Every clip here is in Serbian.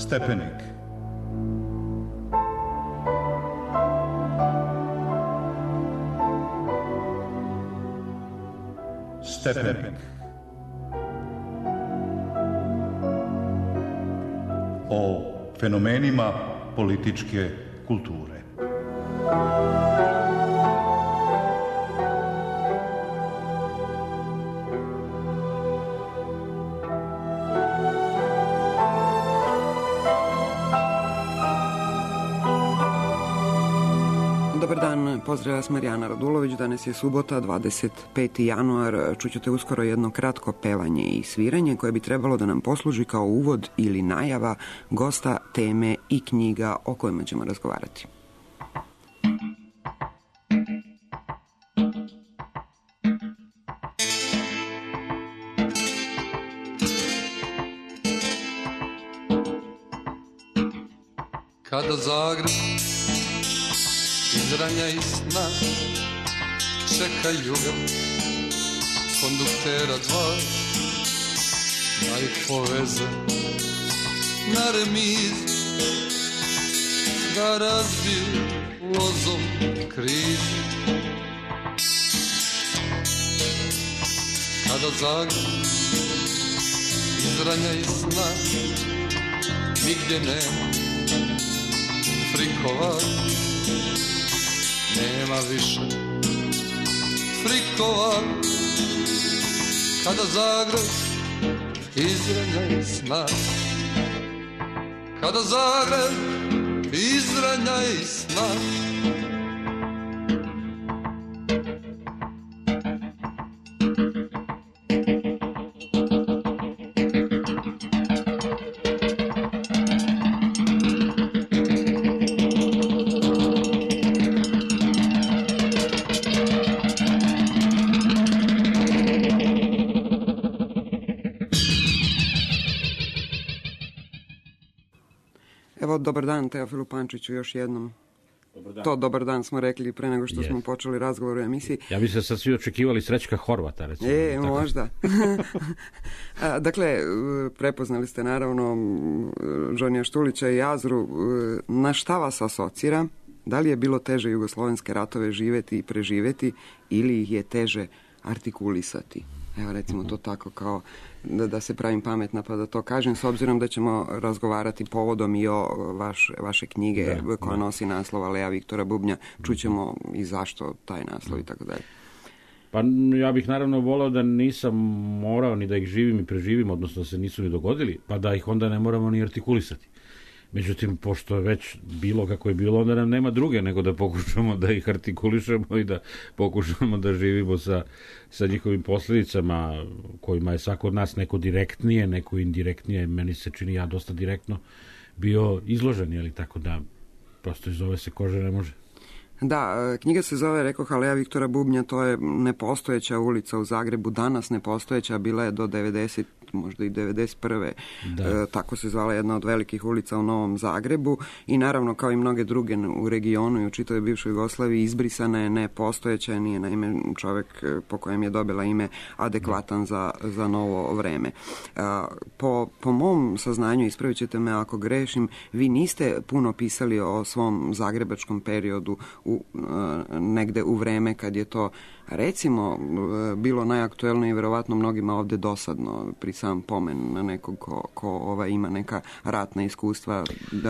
Stepenik. Stepenik. O fenomenima političke kulture. Dobar dan, pozdrav vas Marijana Radulović. Danas je subota, 25. januar. Čućete uskoro jedno kratko pevanje i sviranje koje bi trebalo da nam posluži kao uvod ili najava gosta, teme i knjiga o kojima ćemo razgovarati. Kada Zagreb iz ranja i sna čekaju ga konduktera dva, da ih poveze na remiz, da razbiju vozom kriz. Kada Zagreb iz ranja i sna nigdje nema frikova, nema više frikova. Kada Zagreb iz ranja i sna, kada Zagreb iz ranja i sna. Evo, dobar dan Teofilu Pančiću još jednom. To dobar dan smo rekli pre nego što smo počeli razgovor u emisiji. Ja bi se sad svi očekivali Srećka Horvata, recimo. Možda. Dakle, prepoznali ste naravno Džonija Štulića i Azru. Na šta vas asocira? Da li je bilo teže jugoslovenske ratove živeti i preživeti ili ih je teže artikulisati? Evo recimo to tako kao da se pravim pametna pa da to kažem, s obzirom da ćemo razgovarati povodom i o vaše knjige koja nosi naslov Aleja Viktora Bubnja. Čućemo i zašto taj naslov i tako dalje. Pa ja bih naravno volao da nisam morao ni da ih živim i preživim, odnosno da se nisu ni dogodili, pa da ih onda ne moramo ni artikulisati. Međutim, pošto je već bilo kako je bilo, onda nam nema druge nego da pokušamo da ih artikulišemo i da pokušamo da živimo sa njihovim posljedicama, kojima je svako od nas neko direktnije, neko indirektnije. Meni se čini ja dosta direktno bio izložen, jeli, tako da prosto iz ove se kože ne može. Da, knjiga se zove, rekoh, Aleja Viktora Bubnja, to je nepostojeća ulica u Zagrebu, danas nepostojeća, bila je do 90, možda i 91. Tako se zvala jedna od velikih ulica u Novom Zagrebu i naravno kao i mnoge druge u regionu i u čitavoj bivšoj Jugoslaviji izbrisana je, nepostojeća, nije naime čovjek po kojem je dobila ime adekvatan za novo vreme. Po mom saznanju, ispravit ćete me ako grešim, vi niste puno pisali o svom zagrebačkom periodu negde u vreme kad je to, recimo, bilo najaktuelnije i verovatno mnogima ovde dosadno pri sam pomen na nekog ko ima neka ratna iskustva.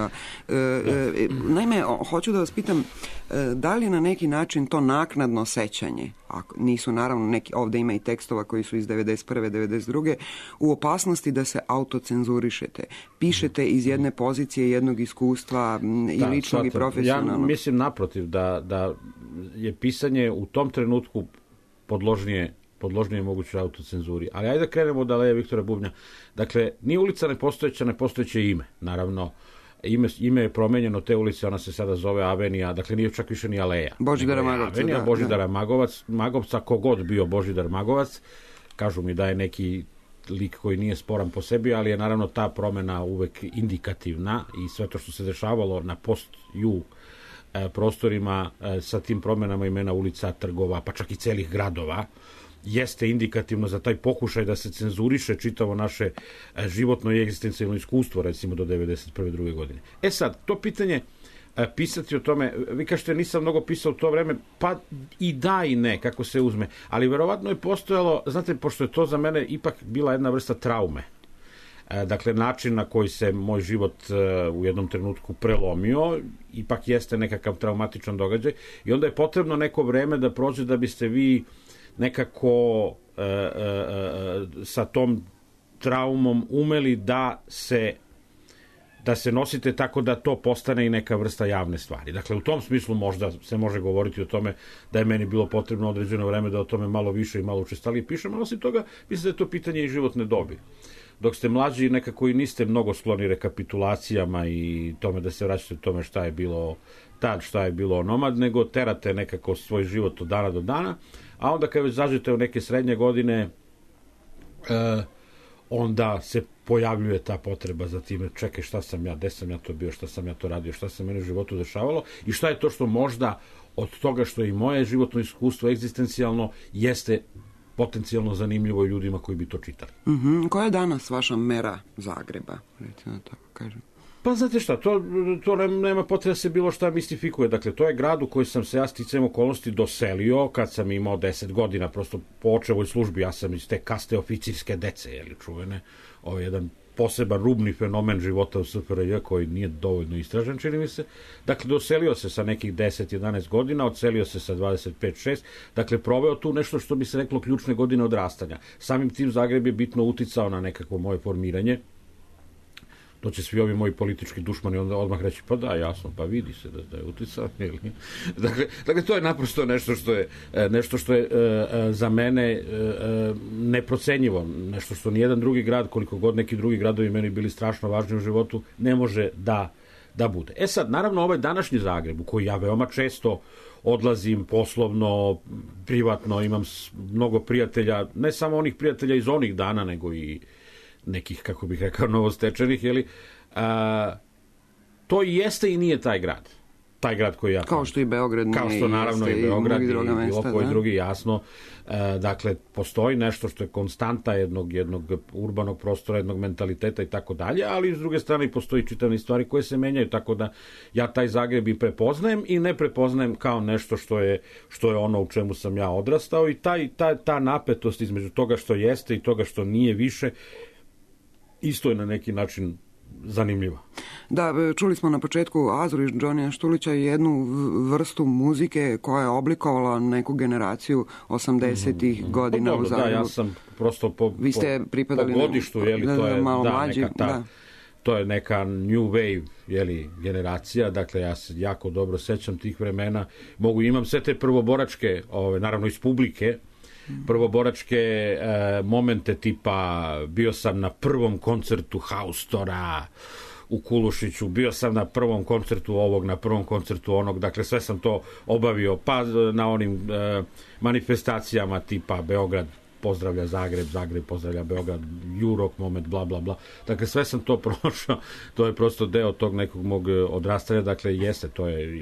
Naime, hoću da vas pitam, da li na neki način to naknadno sećanje, ako nisu naravno neki, ovde ima i tekstova koji su iz 91. 92. u opasnosti da se autocenzurišete. Pišete iz jedne pozicije, jednog iskustva i ličnog i profesionalnog. Ja mislim naprotiv da je pisanje u tom trenutku podložnije moguće autocenzuri. Ali ajde da krenemo od Aleja Viktora Bubnja. Dakle, nije ulica nepostojeće ime. Naravno, ime je promenjeno te ulice, ona se sada zove Avenija, dakle nije čak više ni Aleja. Božidara Magovca. Avenija Božidara Magovca, kogod bio Božidar Magovac, kažu mi da je neki lik koji nije sporan po sebi, ali je naravno ta promena uvek indikativna i sve to što se dešavalo na post-ju prostorima sa tim promenama imena ulica, trgova, pa čak i celih gradova, jeste indikativno za taj pokušaj da se cenzuriše čitavo naše životno i egzistencijalno iskustvo, recimo do 91. druge godine. Sad, to pitanje pisati o tome, vi kažete nisam mnogo pisao u to vreme, pa i da i ne, kako se uzme, ali verovatno je postojalo, znate, pošto je to za mene ipak bila jedna vrsta traume, dakle način na koji se moj život u jednom trenutku prelomio, ipak jeste nekakav traumatičan događaj i onda je potrebno neko vreme da prođe da biste vi nekako sa tom traumom umeli da se nosite tako da to postane i neka vrsta javne stvari. Dakle, u tom smislu možda se može govoriti o tome da je meni bilo potrebno određeno vreme da o tome malo više i malo učestalije pišem, ali osim toga mislim da je to pitanje i životne dobi. Dok ste mlađi, nekako i niste mnogo skloni rekapitulacijama i tome da se vraćate tome šta je bilo tad, šta je bilo onomad, nego terate nekako svoj život od dana do dana, a onda kad već zađete u neke srednje godine, onda se pojavljuje ta potreba za time, čekaj šta sam ja, gde sam ja to bio, šta sam ja to radio, šta se meni u životu dešavalo i šta je to što možda od toga što je i moje životno iskustvo egzistencijalno jeste potencijalno zanimljivo i ljudima koji bi to čitali. Koja je danas vaša mera Zagreba, recimo tako kažem? Pa znate šta, to nema potreba da se bilo šta mistifikuje. Dakle, to je grad u koji sam se ja sticajem okolnosti doselio kad sam imao 10 godina, prosto po očevoj službi, ja sam iz te kaste oficirske dece, čuvene, ovo je jedan poseban rubni fenomen života u SFRJ koji nije dovoljno istražen, čini mi se. Dakle, doselio se sa nekih 10-11 godina, odselio se sa 25-6, dakle, proveo tu nešto što bi se reklo ključne godine odrastanja. Samim tim Zagreb je bitno uticao na nekakvo moje formiranje. To će svi ovi moji politički dušmani onda odmah reći, pa da, jasno, pa vidi se da je uticao. Dakle, to je naprosto nešto što je za mene neprocenjivo, nešto što nijedan drugi grad, koliko god neki drugi gradovi meni bili strašno važni u životu, ne može da bude. Sad, naravno, ovaj današnji Zagreb, u koji ja veoma često odlazim poslovno, privatno, imam mnogo prijatelja, ne samo onih prijatelja iz onih dana, nego i nekih, kako bih rekao, novostečenih, to jeste i nije taj grad. Taj grad koji ja... Kao što i Beograd nije. Kao što naravno i Beograd i bilo koji drugi, jasno. Dakle, postoji nešto što je konstanta jednog urbanog prostora, jednog mentaliteta i tako dalje, ali s druge strane postoji čitavne stvari koje se menjaju, tako da ja taj Zagreb i prepoznajem i ne prepoznajem kao nešto što je ono u čemu sam ja odrastao i ta napetost između toga što jeste i toga što nije više isto je na neki način zanimljiva. Da, čuli smo na početku Azru iz Džonija Štulića jednu vrstu muzike koja je oblikovala neku generaciju 80-ih godina u Zagrebu. Da, ja sam prosto Vi ste pripadali po godištu, to je malo mlađi, to je neka new wave, generacija, dakle ja se jako dobro sećam tih vremena. Imam sve te prvoboračke, naravno iz publike, prvoboračke momente tipa bio sam na prvom koncertu Haustora u Kulušiću, bio sam na prvom koncertu ovog, na prvom koncertu onog, dakle sve sam to obavio, pa na onim manifestacijama tipa Beograd pozdravlja Zagreb, Zagreb pozdravlja Beograd, Jurok moment, bla bla bla, dakle sve sam to prošao, to je prosto deo tog nekog mog odrastanja, dakle jeste, to je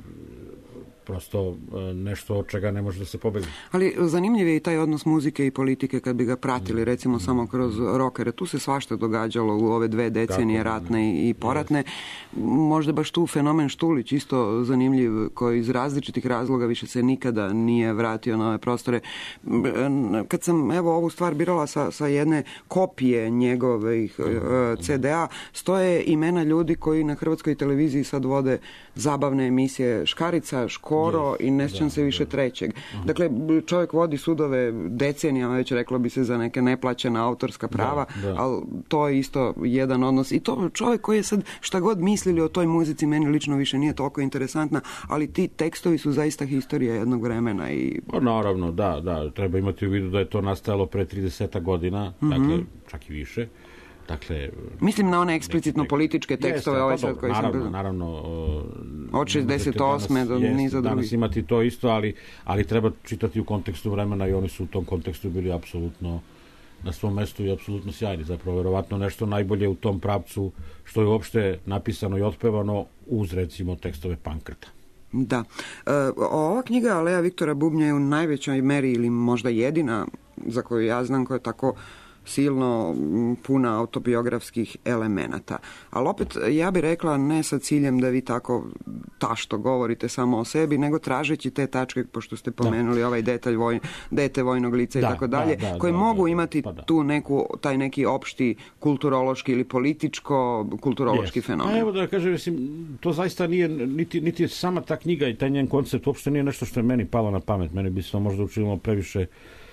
prosto nešto od čega ne može da se pobegne. Ali zanimljiv je i taj odnos muzike i politike kad bi ga pratili, recimo samo kroz rokere. Tu se svašta događalo u ove 2 decenije ratne i poratne. Možda baš tu fenomen Štulić isto zanimljiv, koji iz različitih razloga više se nikada nije vratio na ove prostore. Kad sam ovu stvar birala sa jedne kopije njegovih CD-a, stoje imena ljudi koji na hrvatskoj televiziji sad vode zabavne emisije Škarica, Škoro i ne sjećam se više trećeg. Dakle, čovjek vodi sudove decenijama, već reklo bi se za neke neplaćena autorska prava, ali to je isto jedan odnos. I to čovjek koji je sad šta god mislili o toj muzici, meni lično više nije toliko interesantna, ali ti tekstovi su zaista historija jednog vremena. Pa naravno, da, treba imati u vidu da je to nastajalo pre 30 godina, dakle, čak i više. Dakle, mislim na one eksplicitno političke tekstove, sad koji naravno, od 68. do niza drugih. Danas imati to isto, ali treba čitati u kontekstu vremena i oni su u tom kontekstu bili apsolutno na svom mestu i apsolutno sjajni. Zapravo, verovatno nešto najbolje u tom pravcu što je uopšte napisano i otpevano uz, recimo, tekstove Pankrta. Da. Ova knjiga Aleja Viktora Bubnja je u najvećoj meri ili možda jedina za koju ja znam koja je tako silno puna autobiografskih elemenata. Ali opet, ja bih rekla ne sa ciljem da vi tako tašto govorite samo o sebi, nego tražeći te tačke, pošto ste pomenuli ovaj detalj dete vojnog lica i tako dalje, koji mogu imati tu taj neki opšti kulturološki ili političko-kulturološki fenomen. Evo da kažem, to zaista nije, niti sama ta knjiga i taj njen koncept uopšte nije nešto što je meni palo na pamet. Mene bi se možda učinilo previše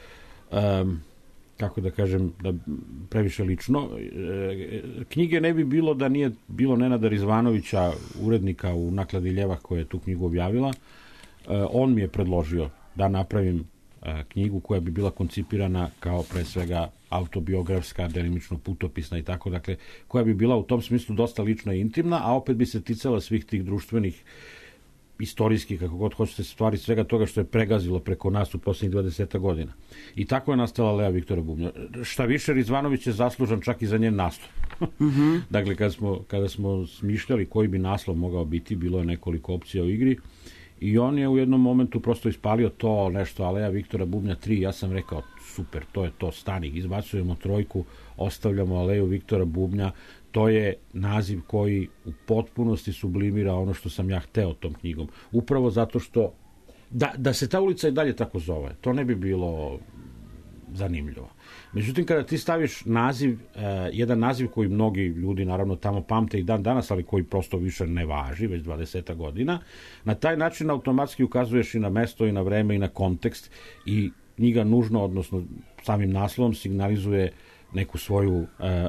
kako da kažem, previše lično. Knjige ne bi bilo da nije bilo Nenada Rizvanovića, urednika u Nakladi Ljevak, koja je tu knjigu objavila. On mi je predložio da napravim knjigu koja bi bila koncipirana kao pre svega autobiografska, delimično putopisna i tako, dakle, koja bi bila u tom smislu dosta lična i intimna, a opet bi se ticala svih tih društvenih, istorijski, kako god hoćete, stvari svega toga što je pregazilo preko nas u posljednjih 20 godina. I tako je nastala Aleja Viktora Bubnja. Šta više, Rizvanović je zaslužan čak i za njen naslov. Dakle, kada smo smišljali koji bi naslov mogao biti, bilo je nekoliko opcija u igri i on je u jednom momentu prosto ispalio to nešto Aleja Viktora Bubnja 3. Ja sam rekao, super, to je to, stani, izbacujemo 3, ostavljamo Aleju Viktora Bubnja. To je naziv koji u potpunosti sublimira ono što sam ja hteo tom knjigom. Upravo zato što da se ta ulica i dalje tako zove, to ne bi bilo zanimljivo. Međutim, kada ti staviš naziv, jedan naziv koji mnogi ljudi naravno tamo pamte i dan danas, ali koji prosto više ne važi, već 20 godina, na taj način automatski ukazuješ i na mesto i na vreme i na kontekst i knjiga nužno, odnosno samim naslovom signalizuje neku svoju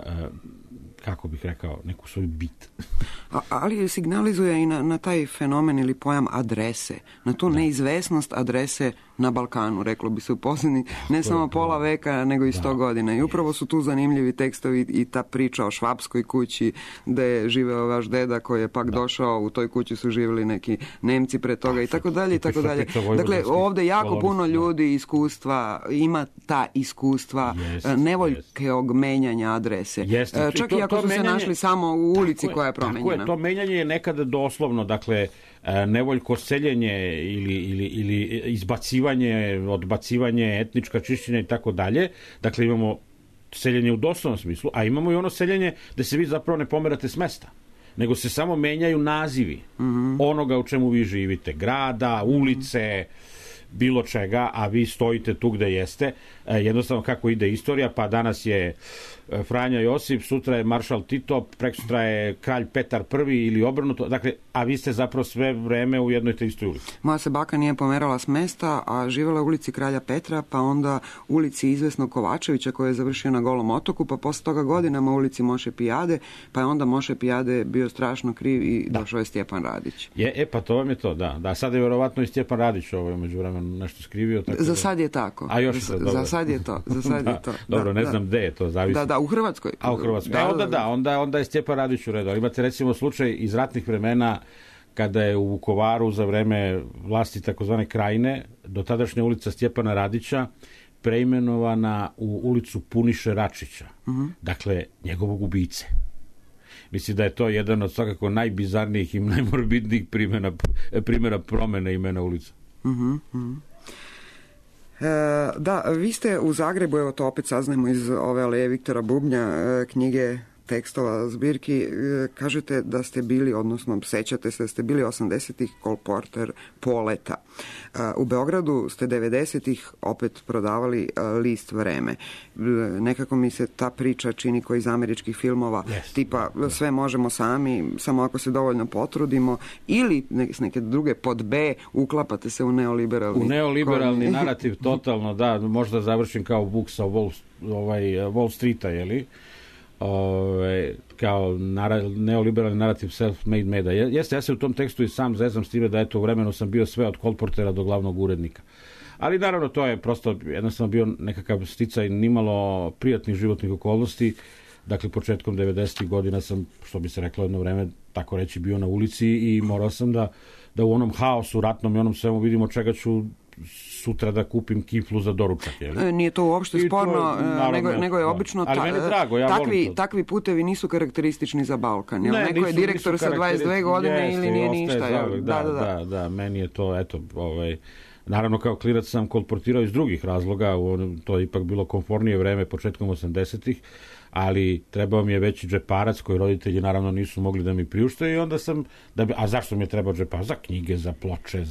kako bih rekao, neku svoju bit. Ali signalizuje i na taj fenomen ili pojam adrese, na tu neizvesnost adrese na Balkanu, reklo bi se u posljednji, ne samo pola veka, nego i 100 godina. I upravo su tu zanimljivi tekstovi i ta priča o švapskoj kući gde je živeo vaš deda koji je pak došao, u toj kući su živjeli neki Nemci pre toga i tako dalje i tako dalje. Dakle, ovdje jako puno ljudi ima ta iskustva nevoljkog menjanja adrese. Čak i ako su se našli samo u ulici koja je promenjena. To menjanje je nekada doslovno, dakle, nevoljko seljenje ili izbacivanje, odbacivanje, etnička čišćenja i tako dalje. Dakle, imamo seljenje u doslovnom smislu, a imamo i ono seljenje da se vi zapravo ne pomerate s mesta, nego se samo menjaju nazivi onoga u čemu vi živite, grada, ulice, bilo čega, a vi stojite tu gde jeste. Jednostavno kako ide istorija, pa danas je Franja Josip, sutra je maršal Tito, preksutra je kralj Petar I ili obrnuto, dakle, a vi ste zapravo sve vreme u jednoj te istoj ulici. Moja se baka nije pomerala s mesta, a živjela u ulici kralja Petra, pa onda ulici izvesnog Kovačevića koji je završio na Golom otoku, pa posle toga godinama u ulici Moše Pijade, pa je onda Moše Pijade bio strašno kriv i došao je Stjepan Radić. Pa to vam je to, da. Sad je vjerovatno i Stjepan Radić među vremenu nešto skrivio. Tako za sad je tako. A još za sad je to. Dobro, ne znam gde je to, zavisi. Da, u Hrvatskoj. A u Hrvatskoj. Onda je Stjepan Radić u redu. Imate recimo slučaj iz ratnih vremena kada je u Vukovaru za vreme vlasti takozvane Krajine do tadašnja ulica Stjepana Radića preimenovana u ulicu Puniše Račića. Dakle, njegovog ubice. Mislim da je to jedan od svakako najbizarnijih i najmorbidnijih primjera promene imena ulica. Da, vi ste u Zagrebu, evo to opet saznajemo iz ove Aleje Viktora Bubnja, knjige tekstova zbirki, kažete da ste bili, odnosno sećate se da ste bili 80-ih kolporter Poleta. U Beogradu ste 90-ih opet prodavali list Vreme. Nekako mi se ta priča čini koji iz američkih filmova, tipa sve možemo sami, samo ako se dovoljno potrudimo, ili s neke druge pod B uklapate se u neoliberalni narativ, totalno, da, možda završim kao Vuk sa Wall Streeta, jeli? Kao neoliberalni narativ self-made meda. Jeste, ja se u tom tekstu i sam zezam s time da u vremenu sam bio sve od kolportera do glavnog urednika. Ali naravno to je prosto jednostavno bio nekakav sticaj nimalo prijatnih životnih okolnosti. Dakle, početkom 90. godina sam, što bi se reklo jedno vreme, tako reći, bio na ulici i morao sam da u onom haosu ratnom i onom svemu vidim od čega ću sutra da kupim kiflu za doručak. Nije to uopšte sporno, nego je obično takvi putevi nisu karakteristični za Balkan. Neko je direktor sa 22 godine ili nije ništa. Da, meni je to, naravno kao klinac sam kolportirao iz drugih razloga, to je ipak bilo komfornije vreme početkom 80-ih, ali trebao mi je veći džeparac koji roditelji naravno nisu mogli da mi priušte i onda sam, a zašto mi je trebao džeparac? Za knjige, za ploče,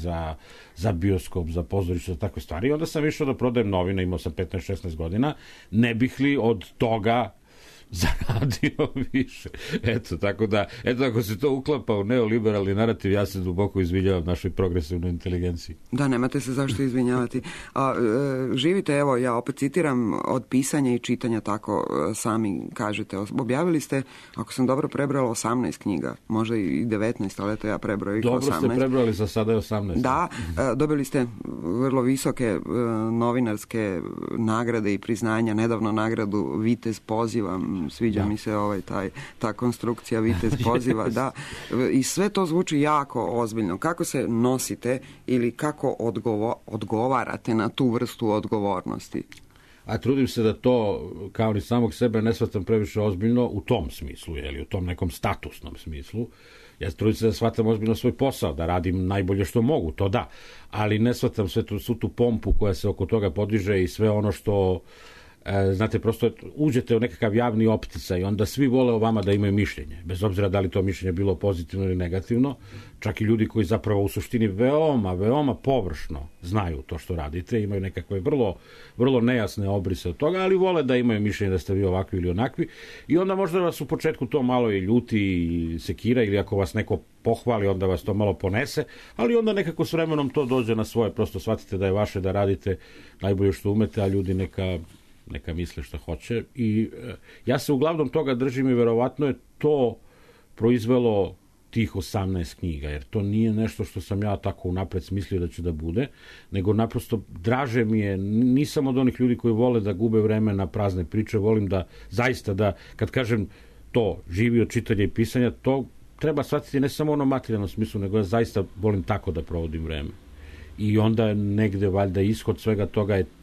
za bioskop, za pozorište, za takve stvari. I onda sam išao da prodajem novine, imao sam 15-16 godina, ne bih li od toga zaradio više. Tako da, ako se to uklapa u neoliberalni narativ, ja se duboko izvinjavam našoj progresivnoj inteligenciji. Da, nemate se zašto izvinjavati. Živite, evo, ja opet citiram, od pisanja i čitanja, tako sami kažete. Objavili ste, ako sam dobro prebrala, 18 knjiga, možda i 19, ali eto ja prebrao ih 18. Dobro ste prebrali, za sada je 18. Da, dobili ste vrlo visoke novinarske nagrade i priznanja, nedavno nagradu Vitez pozivam, sviđa mi se ta konstrukcija Vitez poziva, da. I sve to zvuči jako ozbiljno. Kako se nosite ili kako odgovarate na tu vrstu odgovornosti? A trudim se da to, kao ni samog sebe, ne shvatam previše ozbiljno u tom smislu, u tom nekom statusnom smislu. Ja trudim se da shvatam ozbiljno svoj posao, da radim najbolje što mogu, to da. Ali ne shvatam svu tu pompu koja se oko toga podiže i sve ono što znate, prosto uđete u nekakav javni optica i onda svi vole o vama da imaju mišljenje, bez obzira da li to mišljenje bilo pozitivno ili negativno, čak i ljudi koji zapravo u suštini veoma površno znaju to što radite, imaju nekakve vrlo nejasne obrise od toga, ali vole da imaju mišljenje da ste vi ovakvi ili onakvi i onda možda vas u početku to malo i ljuti i sekira, ili ako vas neko pohvali, onda vas to malo ponese, ali onda nekako s vremenom to dođe na svoje, prosto shvatite da je vaše da radite najbolje što umete, a ljudi neka misle što hoće. I ja se uglavnom toga držim i verovatno je to proizvelo tih 18 knjiga, jer to nije nešto što sam ja tako unapred smislio da će da bude, nego naprosto draže mi je, nisam od onih ljudi koji vole da gube vreme na prazne priče, volim da zaista da, kad kažem to, živi od čitanja i pisanja, to treba shvatiti ne samo ono materijalno smislu, nego ja zaista volim tako da provodim vreme. I onda negde valjda ishod svega toga je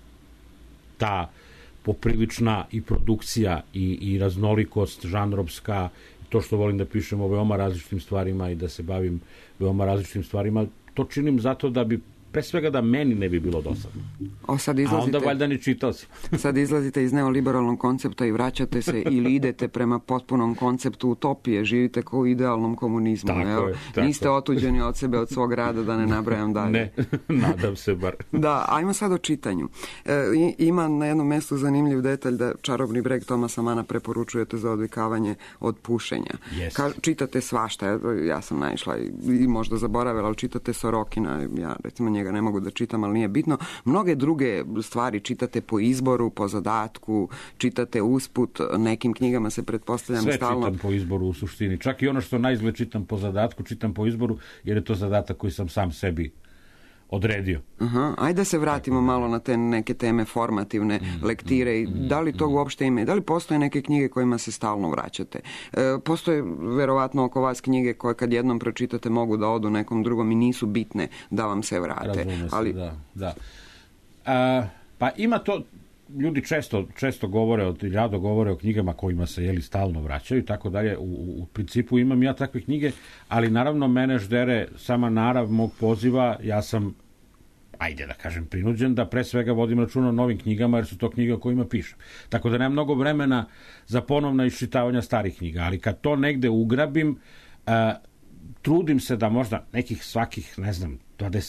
ta poprilična i produkcija i raznolikost žanrovska, to što volim da pišem o veoma različitim stvarima i da se bavim veoma različitim stvarima, to činim zato da bi, pre svega da meni ne bi bilo dosadno. A onda valjda ni čitao si. Sad izlazite iz neoliberalnog koncepta i vraćate se ili idete prema potpunom konceptu utopije, živite kao u idealnom komunizmu. Niste otuđeni od sebe, od svog rada, da ne nabrajam dalje. Ne, nadam se bar. Da, ajmo sad o čitanju. Ima na jednom mjestu zanimljiv detalj da Čarobni breg Tomasa Mana preporučujete za odvikavanje od pušenja. Čitate svašta, ja sam naišla i možda zaboravila, ali čitate Sorokina, ja recimo njega ne mogu da čitam, ali nije bitno. Mnoge druge stvari čitate po izboru, po zadatku, čitate usput, nekim knjigama se pretpostavljam sve stalno. Sve čitam po izboru u suštini. Čak i ono što najizgled čitam po zadatku, čitam po izboru, jer je to zadatak koji sam sam sebi odredio. Ajde da se vratimo malo na te neke teme formativne lektire i da li to uopšte ima, da li postoje neke knjige kojima se stalno vraćate? Postoje verovatno oko vas knjige koje kad jednom pročitate mogu da odu nekom drugom i nisu bitne da vam se vrate. Razume se, da. Pa ima to, ljudi često govore, rado govore o knjigama kojima se stalno vraćaju i tako dalje. U principu imam ja takve knjige, ali naravno mene ždere sama narav mog poziva, ja sam, ajde da kažem, prinuđen da pre svega vodim računa o novim knjigama, jer su to knjige o kojima pišem. Tako da nemam mnogo vremena za ponovna iščitavanja starih knjiga, ali kad to negde ugrabim, trudim se da možda nekih svakih, ne znam,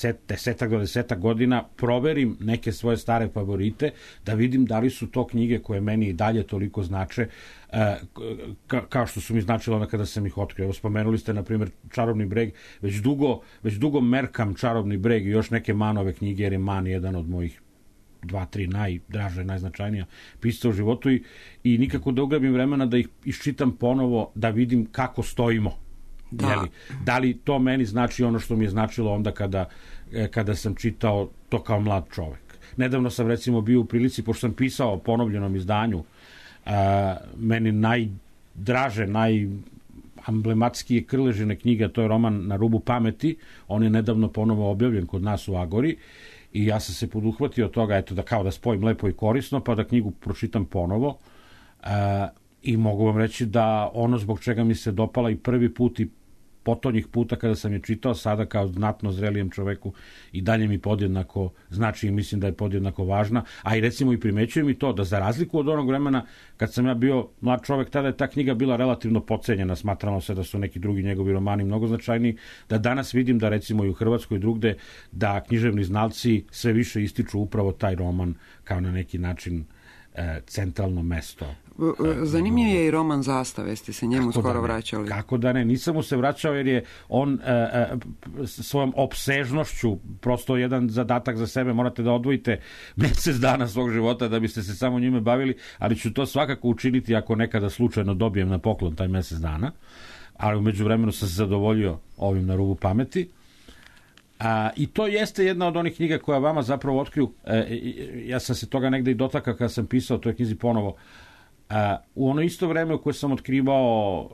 10 godina proverim neke svoje stare favorite, da vidim da li su to knjige koje meni i dalje toliko znače kao što su mi značile onda kada sam ih otkrio. Evo, spomenuli ste, na primjer, Čarobni breg. Već dugo merkam Čarobni breg i još neke Manove knjige, jer je Man jedan od mojih 2-3 najdraže, najznačajnija pisca u životu i nikako da ugrabim vremena da ih iščitam ponovo, da vidim kako stojimo. Da li to meni znači ono što mi je značilo onda kada sam čitao to kao mlad čovek. Nedavno sam recimo bio u prilici, pošto sam pisao o ponovljenom izdanju, meni najdraže, najamblematskije Krležine knjige, to je roman Na rubu pameti, on je nedavno ponovo objavljen kod nas u Agori I ja sam se poduhvatio od toga, eto, da kao da spojim lepo i korisno, pa da knjigu pročitam ponovo. I mogu vam reći da ono zbog čega mi se dopala i prvi put i potonjih puta kada sam je čitao, sada kao znatno zrelijem čoveku i dalje mi podjednako znači i mislim da je podjednako važna, a i recimo i primećujem i to da za razliku od onog vremena kad sam ja bio mlad čovek, tada je ta knjiga bila relativno podcenjena, smatralo se da su neki drugi njegovi romani mnogo značajniji, da danas vidim da recimo i u Hrvatskoj i drugde da književni znalci sve više ističu upravo taj roman kao na neki način centralno mesto. Zanimljiv je i roman Zastave, ste se njemu skoro vraćali. Kako da ne, nisam mu se vraćao jer je on svojom opsežnošću prosto jedan zadatak za sebe, morate da odvojite mjesec dana svog života da biste se samo njime bavili, ali ću to svakako učiniti ako nekada slučajno dobijem na poklon taj mjesec dana, ali u međuvremenu sam se zadovoljio ovim Na rubu pameti. I to jeste jedna od onih knjiga koja vama zapravo otkriju, ja sam se toga negde i dotakao kada sam pisao toj knjizi ponovo, u ono isto vreme u koje sam otkrivao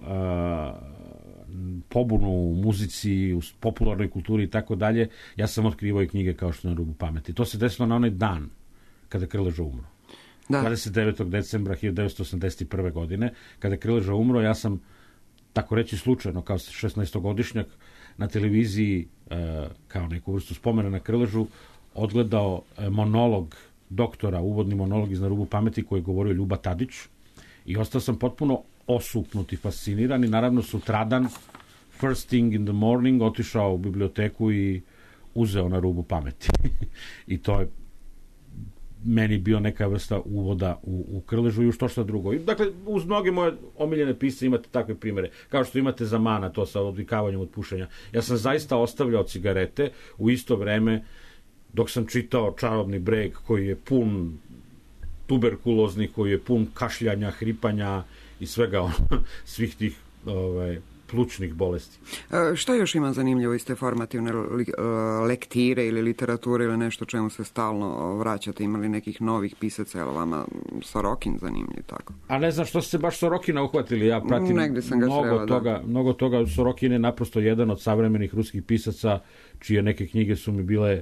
pobunu u muzici, u popularnoj kulturi i tako dalje, ja sam otkrivao i knjige kao što Na rubu pameti. To se desilo na onaj dan kada Krleža umro. Da. 29. decembra 1981. godine, kada Krleža umro, ja sam, tako reći slučajno, kao 16-godišnjak, na televiziji, kao neku vrstu spomena na Krležu, odgledao monolog doktora, uvodni monolog iz Na rubu pameti koji je govorio Ljuba Tadić i ostao sam potpuno osupnut i fasciniran i naravno sutradan, first thing in the morning, otišao u biblioteku i uzeo Na rubu pameti. I to je meni bio neka vrsta uvoda u Krležu i u što drugo. I, dakle, uz mnoge moje omiljene pisce imate takve primere. Kao što imate Zamana, to sa odvikavanjem od pušenja. Ja sam zaista ostavljao cigarete u isto vreme dok sam čitao Čarobni breg koji je pun tuberkuloznih, koji je pun kašljanja, hripanja i svega svih tih plućnih bolesti. Što još ima zanimljivo iz te formativne lektire ili literature ili nešto čemu se stalno vraćate? Imali nekih novih pisaca, je li vama Sorokin zanimljiv tako? A ne znam što ste baš Sorokina uhvatili, ja pratim mnogo toga. Sorokin je naprosto jedan od savremenih ruskih pisaca čije neke knjige su mi bile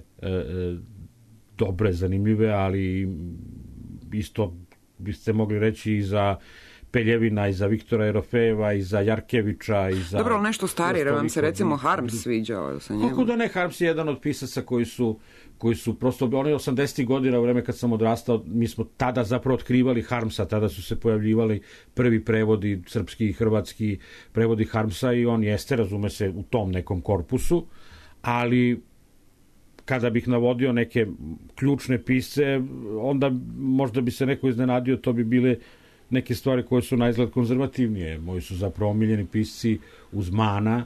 dobre, zanimljive, ali isto biste mogli reći i za Peljevina, i za Viktora Erofejeva, i za Jarkevića, i za... Dobro, nešto starije, jer vam se recimo Harms sviđao sa njemu. Kako da ne, Harms je jedan od pisaca koji su prosto, oni 80. godina, u vreme kad sam odrastao, mi smo tada zapravo otkrivali Harmsa, tada su se pojavljivali prvi prevodi, srpski i hrvatski prevodi Harmsa i on jeste, razume se, u tom nekom korpusu, ali kada bih navodio neke ključne pisce, onda možda bi se neko iznenadio, to bi bile neke stvari koje su na izgled konzervativnije. Moji su zapravo omiljeni pisci uz Mana,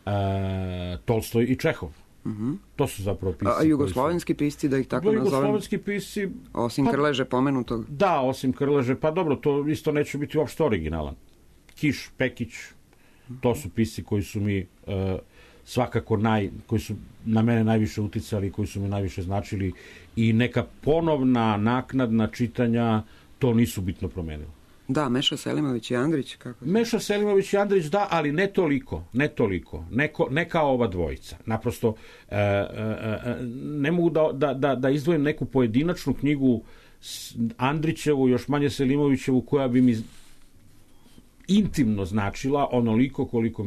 Tolstoj i Čehov. Mm-hmm. To su zapravo pisci. A jugoslovenski pisci, da ih tako nazovem? Jugoslovenski pisci... Osim Krleže pomenutog? Da, osim Krleže. Pa dobro, to isto neće biti uopšte originalan. Kiš, Pekić, to su pisci koji su mi svakako koji su na mene najviše uticali, koji su mi najviše značili i neka ponovna naknadna čitanja to nisu bitno promenili. Da, Meša Selimović i Andrić, kako? Meša Selimović i Andrić, da, ali ne toliko. Ne kao ova dvojica. Naprosto, ne mogu da izdvojim neku pojedinačnu knjigu Andrićevu, još manje Selimovićevu, koja bi mi intimno značila onoliko koliko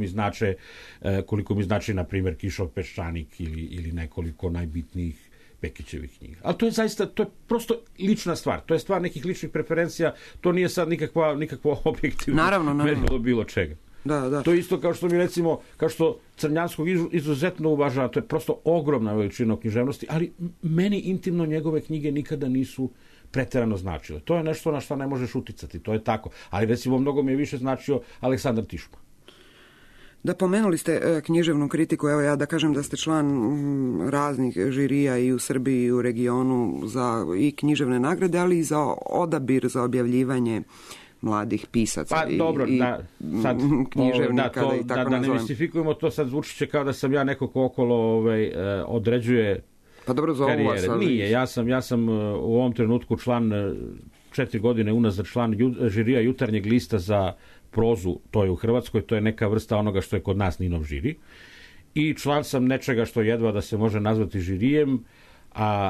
mi znači, na primjer, Kišov peščanik ili nekoliko najbitnijih Pekićevih knjiga. Ali to je zaista, to je prosto lična stvar. To je stvar nekih ličnih preferencija. To nije sad nikakvo objektivno merilo bilo čega. Da. To je isto kao što mi recimo, kao što Crnjanskog izuzetno uvažava, to je prosto ogromna veličina u književnosti, ali meni intimno njegove knjige nikada nisu preterano značile. To je nešto na što ne možeš uticati, to je tako. Ali recimo mnogo mi je više značio Aleksandar Tišma. Da, pomenuli ste književnu kritiku, evo ja da kažem da ste član raznih žirija i u Srbiji i u regionu za i književne nagrade, ali i za odabir za objavljivanje mladih pisaca. Pa dobro, sad književnika, i tako da ne mistifikujemo, to sad zvuči će kao da sam ja neko ko okolo određuje pa dobro, za karijere. Nije, ja sam u ovom trenutku član 4 godine unazad član žirija Jutarnjeg lista za prozu, to je u Hrvatskoj, to je neka vrsta onoga što je kod nas Ninov žiri. I član sam nečega što jedva da se može nazvati žirijem, a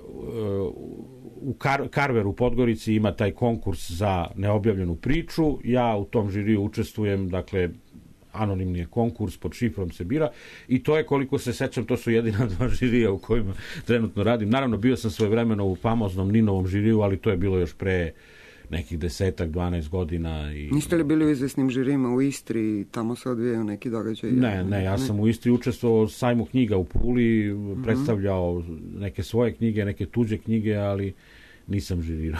u Karveru u Podgorici ima taj konkurs za neobjavljenu priču, ja u tom žiriju učestvujem, dakle anonimni je konkurs, pod šifrom se bira i to je, koliko se sećam, to su jedina dva žirija u kojima trenutno radim. Naravno, bio sam svojevremeno u famoznom Ninovom žiriju, ali to je bilo još pre nekih 10-12 godina. Niste li bili u izvesnim žirima u Istri i tamo se odvijaju neki događaj? Ne, ja sam u Istri učestvovao u sajmu knjiga u Puli, predstavljao neke svoje knjige, neke tuđe knjige, ali nisam žirirao.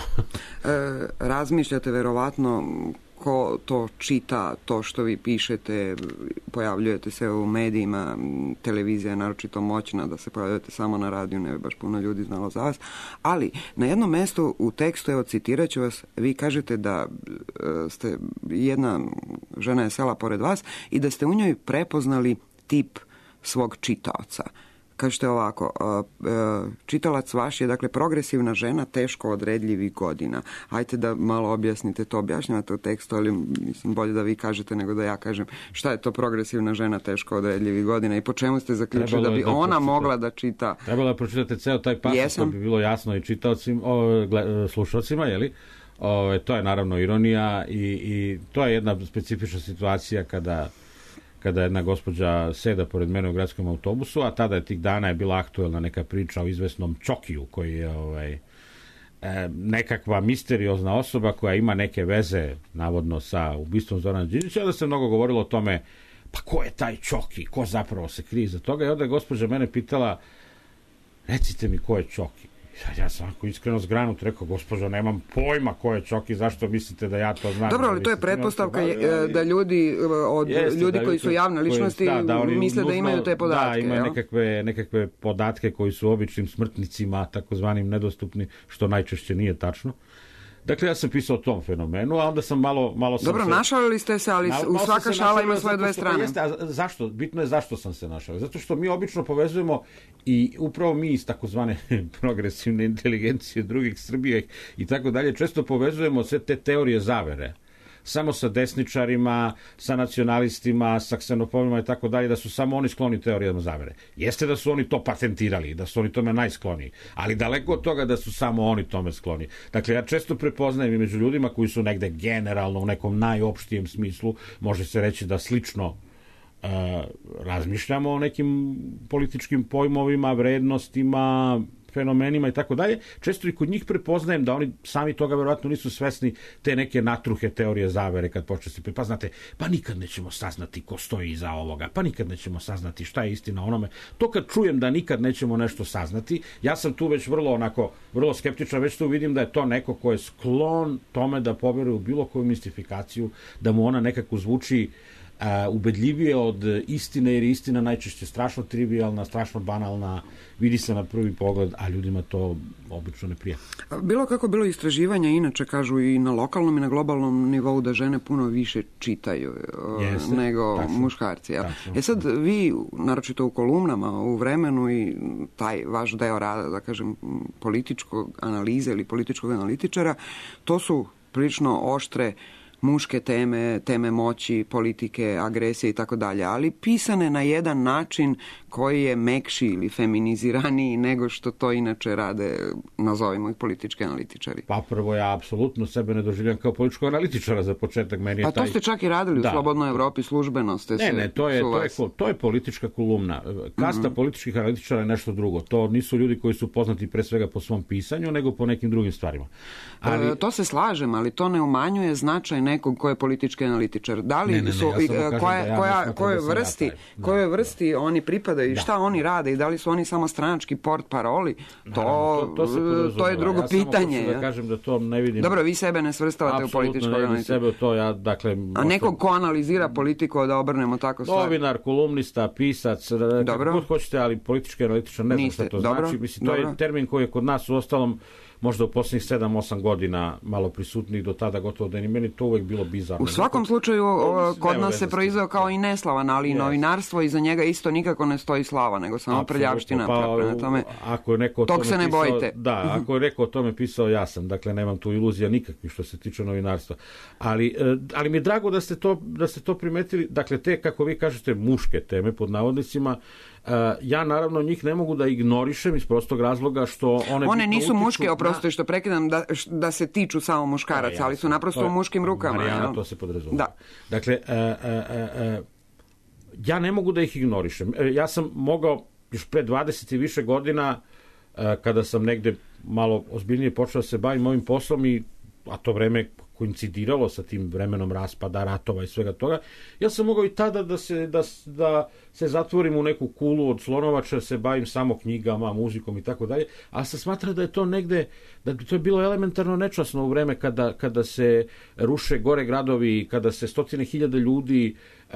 Razmišljate verovatno ko to čita, to što vi pišete, pojavljujete se u medijima, televizija je naročito moćna, da se pojavljujete samo na radiju, ne bi baš puno ljudi znalo za vas, ali na jednom mjestu u tekstu, evo citirat ću vas, vi kažete da ste, jedna žena je sela pored vas i da ste u njoj prepoznali tip svog čitaoca. Kažete ovako, čitalac vaš je, dakle, progresivna žena teško odredljivih godina. Hajde da malo objasnite to, objašnjavate u tekstu, ali mislim bolje da vi kažete nego da ja kažem šta je to progresivna žena teško odredljivih godina i po čemu ste zaključili da bi ona mogla da čita. Trebalo da pročitate ceo taj pasus, to bi bilo jasno i slušalcima, jeli? To je naravno ironija i to je jedna specifična situacija kada jedna gospođa seda pored mene u gradskom autobusu, a tada je tih dana je bila aktuelna neka priča o izvesnom Čokiju, koji je nekakva misteriozna osoba koja ima neke veze, navodno, sa ubistvom Zorana Đinđića, da se mnogo govorilo o tome, pa ko je taj Čoki, ko zapravo se krije za toga, i onda je gospođa mene pitala, recite mi ko je Čoki. Ja sam ako iskreno zgranut rekao, gospođo, nemam pojma ko je Čoki, zašto mislite da ja to znam? Dobro, ali to je pretpostavka da ljudi koji su javne ličnosti misle da imaju te podatke. Da, imaju nekakve podatke koji su običnim smrtnicima, takozvanim nedostupni, što najčešće nije tačno. Dakle, ja sam pisao o tom fenomenu, a onda sam malo sam Dobro, našalili ste se, ali svaka šala ima svoje dve strane. Jeste, a zašto? Bitno je zašto sam se našao. Zato što mi obično povezujemo i upravo mi iz takozvane progresivne inteligencije drugih Srbije i tako dalje, često povezujemo sve te teorije zavere. Samo sa desničarima, sa nacionalistima, sa ksenofobima i tako dalje, da su samo oni skloni teorijama zavere. Jeste da su oni to patentirali, da su oni tome najskloniji, ali daleko od toga da su samo oni tome skloni. Dakle, ja često prepoznajem i među ljudima koji su negde generalno u nekom najopštijem smislu, može se reći da slično razmišljamo o nekim političkim pojmovima, vrednostima, fenomenima i tako dalje, često i kod njih prepoznajem da oni sami toga verovatno nisu svesni te neke natruhe teorije zavere kad počne se pripaznate, pa nikad nećemo saznati ko stoji iza ovoga, pa nikad nećemo saznati šta je istina onome. To kad čujem da nikad nećemo nešto saznati, ja sam tu već vrlo skeptičan, već tu vidim da je to neko ko je sklon tome da poveruje u bilo koju mistifikaciju, da mu ona nekako zvuči ubedljivije od istine, jer je istina najčešće strašno trivialna, strašno banalna, vidi se na prvi pogled, a ljudima to obično ne prija. Bilo kako bilo istraživanja, inače kažu i na lokalnom i na globalnom nivou da žene puno više čitaju nego muškarci. Sad vi, naročito u kolumnama, u Vremenu i taj vaš deo rada, da kažem, političkog analize ili političkog analitičara, to su prilično oštre muške teme moći, politike, agresije i tako dalje, ali pisane na jedan način koji je mekši ili feminiziraniji nego što to inače rade, nazovimo ih, politički analitičari. Pa prvo, ja apsolutno sebe ne doživljam kao političkog analitičara za početak. Meni je pa to ste čak i radili u Slobodnoj Evropi, službeno ste se... Ne, to je politička kolumna. Kasta političkih analitičara je nešto drugo. To nisu ljudi koji su poznati pre svega po svom pisanju, nego po nekim drugim stvarima. To se slažem, ali to ne umanjuje značaj nekog ko je politički analitičar. Da li su, kojoj vrsti oni pripadaju i šta oni rade i da li su oni samo stranački port paroli, to je drugo pitanje. Da kažem da to ne vidim. Dobro, vi sebe ne svrstavate u političkog analitičara. A nekog ko analizira politiku, da obrnemo tako stvar. Novinar, kolumnista, pisac, kako god hoćete, ali politički analitičar, ne znam šta to znači. Mislim, to je termin koji je kod nas u ostalom možda u posljednjih 7-8 godina malo prisutniji, do tada gotovo da ni meni to uvek bilo bizarno. U svakom slučaju kod nas se proizveo kao i neslavan, ali i novinarstvo iza njega isto nikako ne stoji slava, nego samo prljavština. Tog se ne bojite. Da, ako je neko o tome pisao, ja sam. Dakle, nemam tu iluzija nikakvih što se tiče novinarstva. Ali mi je drago da ste to primetili. Dakle, te, kako vi kažete, muške teme, pod navodnicima, ja naravno njih ne mogu da ignorišem iz prostog razloga što one nisu muške, oprostite što prekidam, da se tiču samo muškaraca, ali su naprosto u muškim rukama. Marijana, to se podrazumeva. Dakle, ja ne mogu da ih ignorišem. Ja sam mogao još pre 20 i više godina, kada sam negde malo ozbiljnije počeo da se bavim ovim poslom, a to vreme koincidiralo sa tim vremenom raspada, ratova i svega toga, ja sam mogao i tada da se zatvorim u neku kulu od slonovača, se bavim samo knjigama, muzikom i tako dalje, a se smatra da je to negde, da bi to bilo elementarno nečasno u vreme kada se ruše gore gradovi, kada se 100.000 ljudi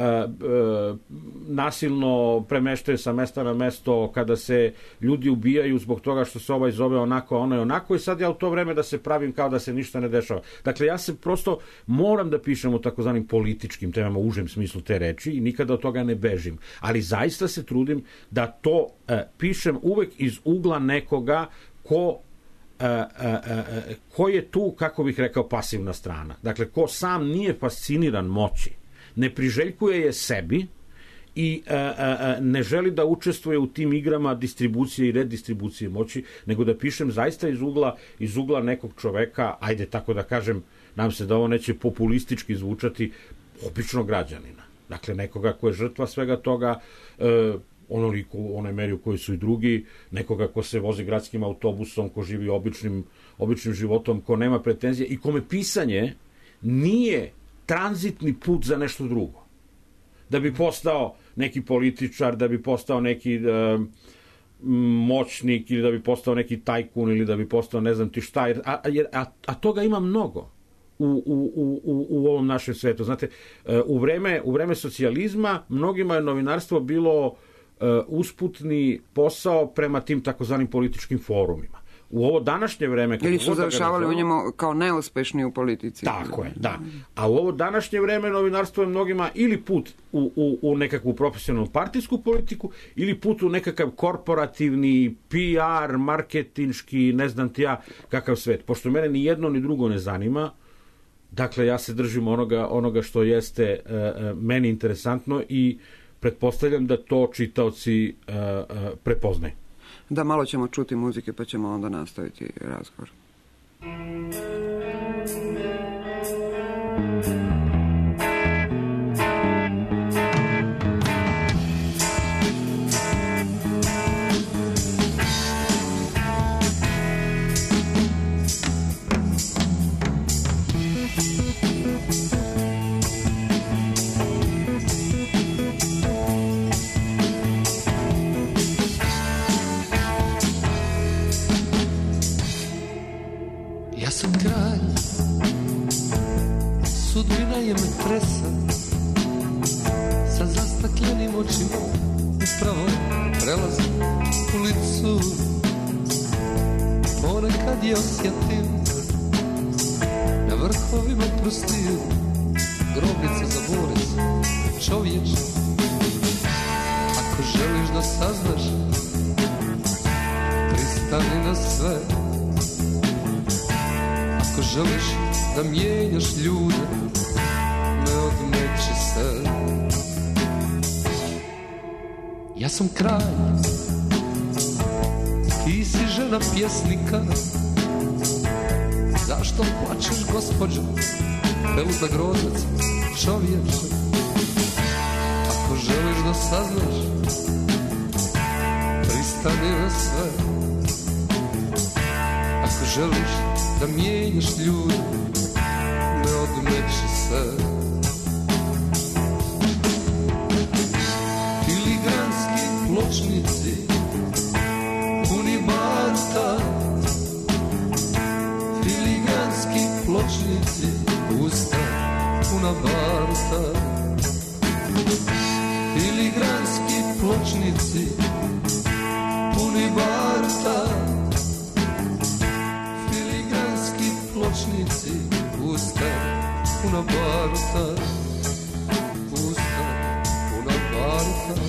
nasilno premeštaju sa mesta na mesto, kada se ljudi ubijaju zbog toga što se ovaj zove onako, ono je onako, i sad ja u to vreme da se pravim kao da se ništa ne dešava. Dakle, ja se prosto moram da pišem o takozvanim političkim temama, u užem smislu te reči, i nikada od toga ne bežim. Ali zaista se trudim da to pišem uvek iz ugla nekoga ko je tu, kako bih rekao, pasivna strana. Dakle, ko sam nije fasciniran moći, ne priželjkuje je sebi i ne želi da učestvuje u tim igrama distribucije i redistribucije moći, nego da pišem zaista iz ugla nekog čoveka, ajde tako da kažem, nam se da ovo neće populistički zvučati, običnog građanina. Dakle, nekoga ko je žrtva svega toga, onoliko u onoj meri u kojoj su i drugi, nekoga ko se vozi gradskim autobusom, ko živi običnim životom, ko nema pretenzije i kome pisanje nije tranzitni put za nešto drugo. Da bi postao neki političar, da bi postao neki moćnik ili da bi postao neki tajkun ili da bi postao ne znam ti šta, a toga ima mnogo u ovom našem svetu. Znate, u vreme socijalizma mnogima je novinarstvo bilo usputni posao prema tim takozvanim političkim forumima. U ovo današnje vreme... Ili su završavali u njemu kao neuspešni u politici. Tako je, da. A u ovo današnje vreme novinarstvo je mnogima ili put u nekakvu profesionalnu partijsku politiku, ili put u nekakav korporativni, PR, marketinški, ne znam ti ja kakav svet. Pošto mene ni jedno ni drugo ne zanima, dakle ja se držim onoga što jeste meni interesantno i pretpostavljam da to čitaoci prepoznaju. Da, malo ćemo čuti muzike pa ćemo onda nastaviti razgovor. sam kralj, sudbina je me tresa, sa zastaklenim očima upravo prelazim ulicu. Ponekad je osjetim na vrhovima prstiju, grobnica za borec, čovječ. Ako želiš da saznaš, pristani na sve. Ako želiš da mijenjaš ljude, ne odmeći se. Ja sam kralj, ti si žena pjesnika. Zašto plačeš, gospođo, Beluta Grozac, čovječe? Ako želiš da saznaš, pristani na sve. Ako želiš da mijenjaš ljude, ne odmeći se. Filigranski pločnici, puni bata. Filigranski pločnici, usta puna barta. Filigranski pločnici, puni barta. Filigranski pločnici, usta puna barta. Usta puna barta.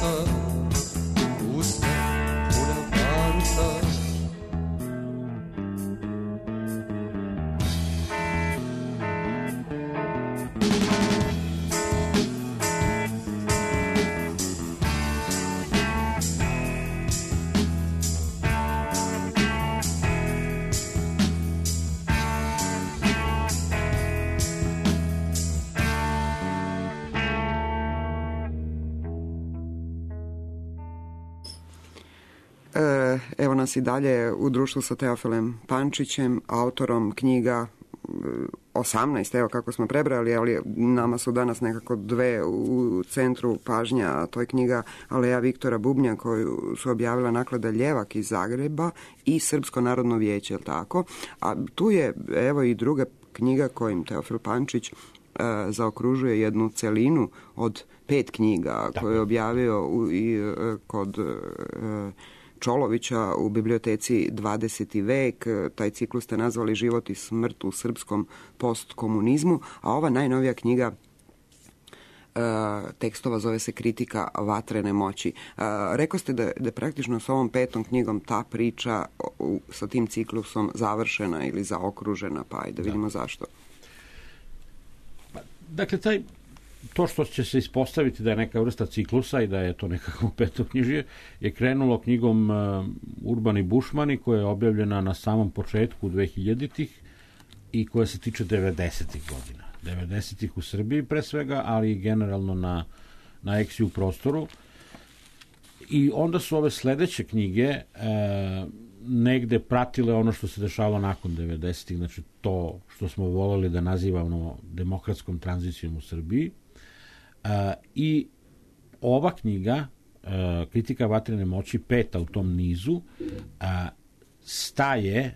usta, usta puna baruta. Evo nas i dalje u društvu sa Teofilem Pančićem, autorom knjiga 18, evo kako smo prebrali, ali nama su danas nekako dve u centru pažnja, a to je knjiga Aleja Viktora Bubnja koju su objavila naklada Ljevak iz Zagreba i Srpsko narodno vijeće, tako? A tu je evo i druga knjiga kojim Teofil Pančić zaokružuje jednu celinu od 5 knjiga koje je objavio kod Čolovića u biblioteci 20. vek. Taj ciklus ste nazvali Život i smrt u srpskom postkomunizmu, a ova najnovija knjiga tekstova zove se Kritika vatrene moći. Rekao ste da praktično s ovom 5. knjigom ta priča sa tim ciklusom završena ili zaokružena, pa ajde vidimo zašto. Dakle, to što će se ispostaviti da je neka vrsta ciklusa i da je to nekako petoknjižje, je krenulo knjigom Urbani Bušmani, koja je objavljena na samom početku 2000-ih i koja se tiče 90-ih godina. 90-ih u Srbiji pre svega, ali i generalno na ex-ju prostoru. I onda su ove sledeće knjige negde pratile ono što se dešava nakon 90-ih, znači to što smo voleli da nazivamo demokratskom tranzicijom u Srbiji. I ova knjiga, Kritika vatrene moći, 5. u tom nizu, staje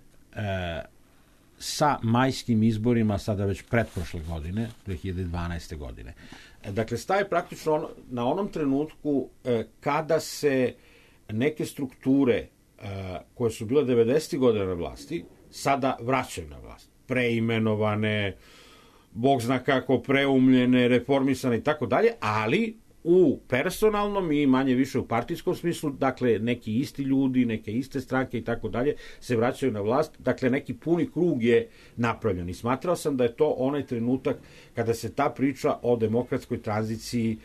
sa majskim izborima sada već pretprošle godine, 2012. godine. Dakle, staje praktično na onom trenutku kada se neke strukture koje su bile 90. godina na vlasti, sada vraćaju na vlast. Preimenovane, Bog zna kako, preumljene, reformisane i tako dalje, ali u personalnom i manje više u partijskom smislu, dakle, neki isti ljudi, neke iste stranke i tako dalje se vraćaju na vlast, dakle, neki puni krug je napravljen. I smatrao sam da je to onaj trenutak kada se ta priča o demokratskoj tranziciji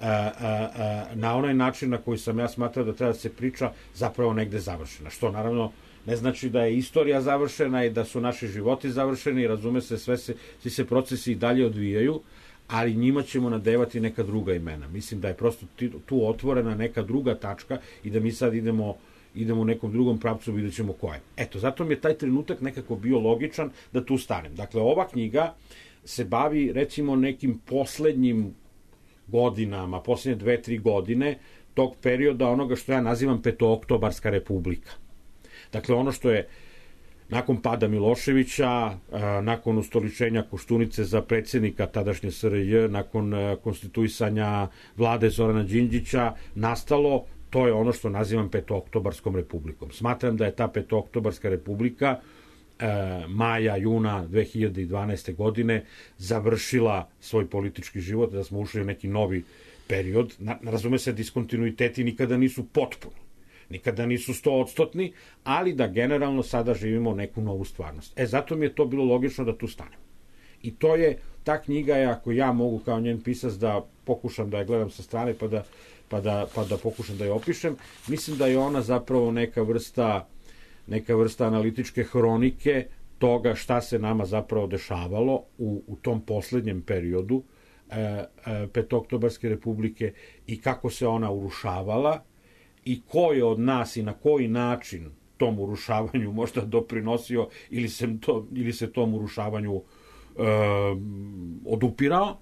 na onaj način na koji sam ja smatrao da treba da se priča zapravo negde završena. Što naravno ne znači da je istorija završena i da su naši životi završeni i razume se, svi se procesi i dalje odvijaju, ali njima ćemo nadevati neka druga imena. Mislim da je prosto tu otvorena neka druga tačka i da mi sad idemo u nekom drugom pravcu, vidjet ćemo ko je. Eto, zato mi je taj trenutak nekako bio logičan da tu stanem. Dakle, ova knjiga se bavi, recimo, nekim poslednjim godinama, poslednje 2-3 godine tog perioda onoga što ja nazivam Petooktobarska republika. Dakle, ono što je nakon pada Miloševića, nakon ustoličenja Koštunice za predsjednika tadašnje SRJ, nakon konstituisanja vlade Zorana Đinđića nastalo, to je ono što nazivam Petooktobarskom republikom. Smatram da je ta Petooktobarska republika maja, juna 2012. godine završila svoj politički život, da smo ušli u neki novi period. Razume se, diskontinuiteti nikada nisu potpuni, nikada nisu 100%, ali da generalno sada živimo neku novu stvarnost. Zato mi je to bilo logično da tu stanem. I ta knjiga je, ako ja mogu kao njen pisac da pokušam da je gledam sa strane pa da pokušam da je opišem, mislim da je ona zapravo neka vrsta analitičke hronike toga šta se nama zapravo dešavalo u tom poslednjem periodu Petooktobarske republike i kako se ona urušavala i ko je od nas i na koji način tom urušavanju možda doprinosio ili se tom urušavanju odupirao.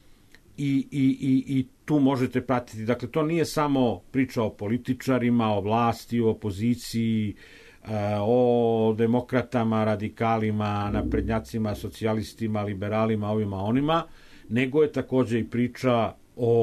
I tu možete pratiti, dakle, to nije samo priča o političarima, o vlasti, o opoziciji, o demokratama, radikalima, naprednjacima, socijalistima, liberalima, ovima, onima, nego je takođe i priča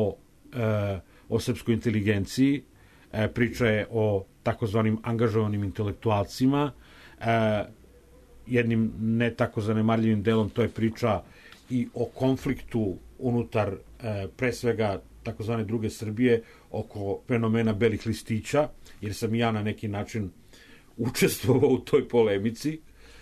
o srpskoj inteligenciji, priča je o takozvanim angažovanim intelektualcima, jednim ne tako zanemarljivim delom to je priča i o konfliktu unutar pre svega takozvane druge Srbije oko fenomena belih listića, jer sam ja na neki način učestvovao u toj polemici.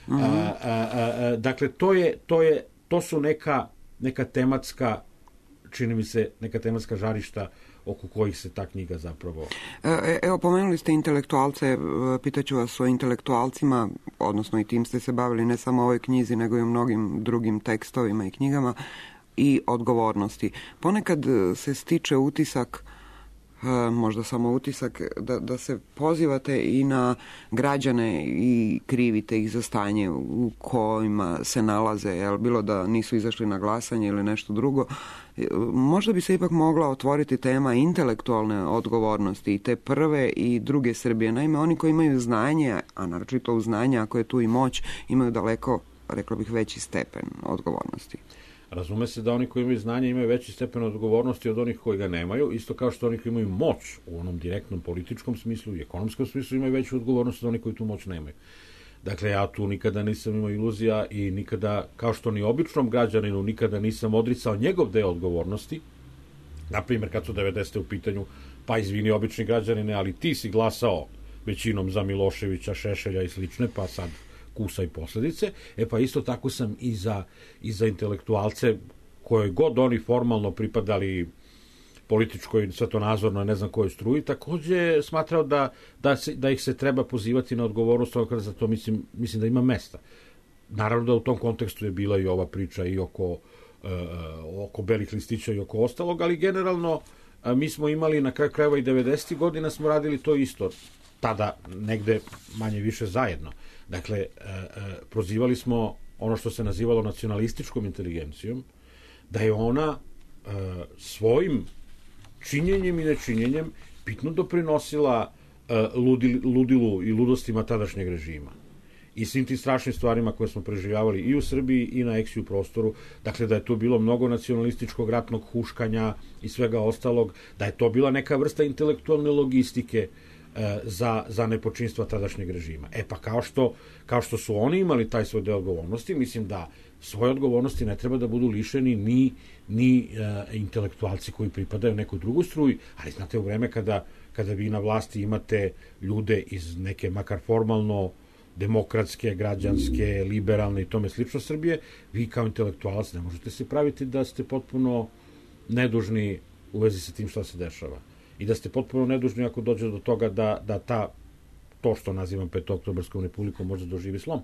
Dakle, to su neka tematska, čini mi se, neka tematska žarišta oko kojih se ta knjiga zapravo... Evo, pomenuli ste intelektualce, pitaću vas o intelektualcima, odnosno i tim ste se bavili ne samo o ovoj knjizi, nego i o mnogim drugim tekstovima i knjigama, i odgovornosti. Ponekad se stiče utisak, možda samo utisak, da se pozivate i na građane i krivite ih za stanje u kojima se nalaze, jel, bilo da nisu izašli na glasanje ili nešto drugo. Možda bi se ipak mogla otvoriti tema intelektualne odgovornosti i te prve i druge Srbije. Naime, oni koji imaju znanje, a naročito u znanje, ako je tu i moć, imaju daleko, rekla bih, veći stepen odgovornosti. Razume se da oni koji imaju znanje imaju veći stepen odgovornosti od onih koji ga nemaju, isto kao što oni koji imaju moć u onom direktnom političkom smislu i ekonomskom smislu imaju veću odgovornost od onih koji tu moć nemaju. Dakle, ja tu nikada nisam imao iluzija i nikada, kao što ni običnom građaninu, nikada nisam odricao njegov deo odgovornosti. Naprimjer, kad su 90. u pitanju, pa izvini obični građanine, ali ti si glasao većinom za Miloševića, Šešelja i slične, pa sad kusa i posledice. Pa isto tako sam i za intelektualce koje god oni formalno pripadali političkoj, svetonazorno, ne znam kojoj struji, takođe smatrao da ih se treba pozivati na odgovornost, za to mislim da ima mesta. Naravno da u tom kontekstu je bila i ova priča i oko belih listića i oko ostalog, ali generalno mi smo imali na kraju krajeva i 90. godina smo radili to isto, tada negde manje više zajedno. Dakle, prozivali smo ono što se nazivalo nacionalističkom inteligencijom, da je ona svojim činjenjem i nečinjenjem bitno doprinosila ludilu i ludostima tadašnjeg režima. I svim tim strašnim stvarima koje smo preživljavali i u Srbiji i na eksiju prostoru, dakle da je tu bilo mnogo nacionalističkog ratnog huškanja i svega ostalog, da je to bila neka vrsta intelektualne logistike za nepočinstva tadašnjeg režima. Pa kao što su oni imali taj svoj deo odgovornosti, mislim da svoje odgovornosti ne treba da budu lišeni ni intelektualci koji pripadaju nekoj drugoj struji, ali znate, u vreme kada vi na vlasti imate ljude iz neke makar formalno demokratske, građanske, liberalne i tome slično Srbije, vi kao intelektualac ne možete se praviti da ste potpuno nedužni u vezi sa tim što se dešava. I da ste potpuno nedužni ako dođe do toga da to što nazivam Petooktobarskom republikom može doživi slom.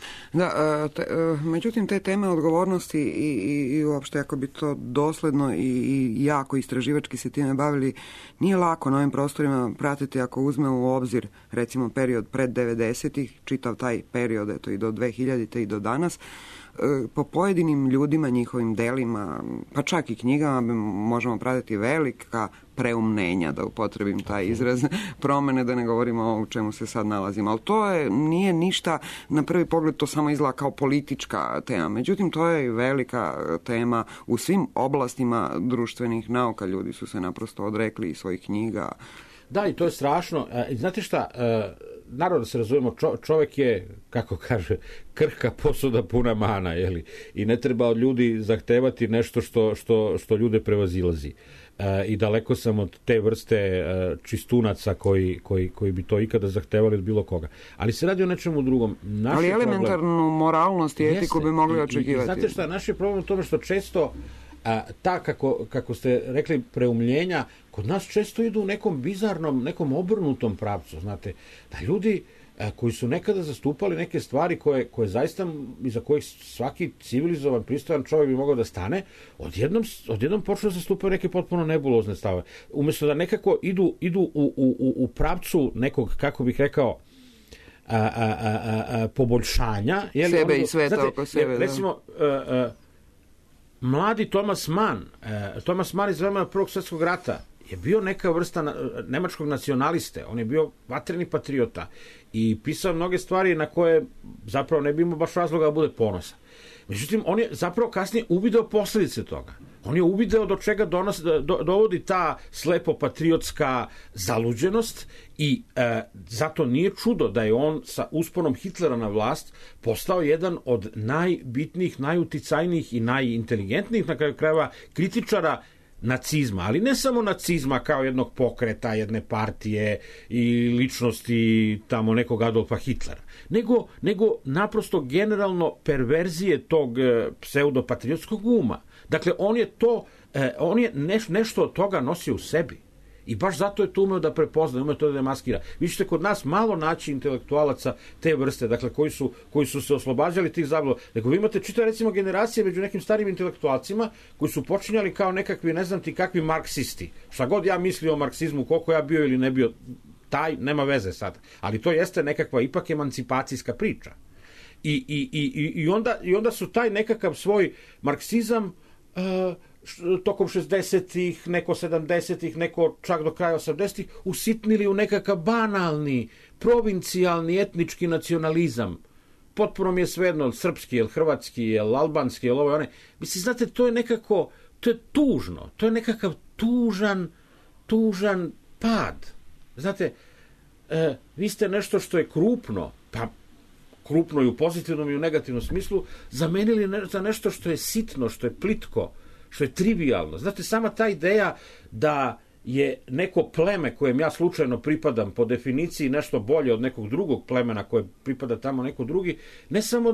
Da, međutim, te teme odgovornosti i uopšte ako bi to dosledno i jako istraživački se time bavili, nije lako na ovim prostorima pratiti ako uzme u obzir recimo period pred 90-ih, čitav taj period, eto i do 2000-te i do danas, po pojedinim ljudima, njihovim delima, pa čak i knjigama možemo pratiti velika preumnenja, da upotrebim taj izraz, promene, da ne govorimo o u čemu se sad nalazimo. Ali to nije ništa, na prvi pogled to samo izgleda kao politička tema. Međutim, to je velika tema u svim oblastima društvenih nauka. Ljudi su se naprosto odrekli iz svojih knjiga. Da, i to je strašno. Znate šta, naravno da se razumemo, čovek je, kako kaže, krhka posuda puna mana, jeli? I ne treba od ljudi zahtevati nešto što ljude prevazilazi. I daleko sam od te vrste čistunaca koji bi to ikada zahtevali od bilo koga. Ali se radi o nečemu drugom. Ali elementarnu moralnost i etiku bi mogli očekivati. I znate šta, naš je problem u tome što često ta, kako ste rekli, preumljenja, kod nas često idu u nekom bizarnom, nekom obrnutom pravcu, znate, da ljudi koji su nekada zastupali neke stvari koje zaista, iza kojih svaki civilizovan, pristojan čovjek bi mogao da stane, odjednom počnu da zastupaju neke potpuno nebulozne stave. Umjesto da nekako idu u pravcu nekog, kako bih rekao, poboljšanja. Sebe i sveta oko sebe. Recimo, mladi Thomas Mann iz vremena Prvog svjetskog rata je bio neka vrsta nemačkog nacionaliste, on je bio vatreni patriota i pisao mnoge stvari na koje zapravo ne bi imao baš razloga da bude ponosan. Međutim, on je zapravo kasnije uvideo posljedice toga. On je uvideo do čega dovodi ta slepo patriotska zaluđenost i zato nije čudo da je on sa usponom Hitlera na vlast postao jedan od najbitnijih, najuticajnijih i najinteligentnijih na kraju krajeva kritičara nacizma, ali ne samo nacizma kao jednog pokreta, jedne partije i ličnosti tamo nekog Adolfa Hitlera, nego naprosto generalno perverzije tog pseudopatriotskog uma. Dakle, on je nešto od toga nosio u sebi. I baš zato je to umeo da prepozna, umeo to da demaskira. Vi ćete kod nas malo naći intelektualaca te vrste, dakle, koji su se oslobađali tih zabluda. Dakle, vi imate čitave, recimo, generacije među nekim starim intelektualcima koji su počinjali kao nekakvi, ne znam ti kakvi marksisti. Šta god ja mislio o marksizmu, koliko ja bio ili ne bio, taj nema veze sad. Ali to jeste nekakva ipak emancipacijska priča. I onda su taj nekakav svoj marksizam tokom 60-ih, neko 70-ih, neko čak do kraja 80-ih, usitnili u nekakav banalni, provincijalni, etnički nacionalizam. Potpuno mi je svejedno, srpski, jel hrvatski, jel albanski, jel ovo i one. Mislim, znate, to je nekako, to je tužno, to je nekakav tužan pad. Znate, vi ste nešto što je krupno, pa krupno i u pozitivnom i u negativnom smislu, zamenili za nešto što je sitno, što je plitko, što je trivialno. Znate, sama ta ideja da je neko pleme kojem ja slučajno pripadam po definiciji nešto bolje od nekog drugog plemena koje pripada tamo neko drugi, ne samo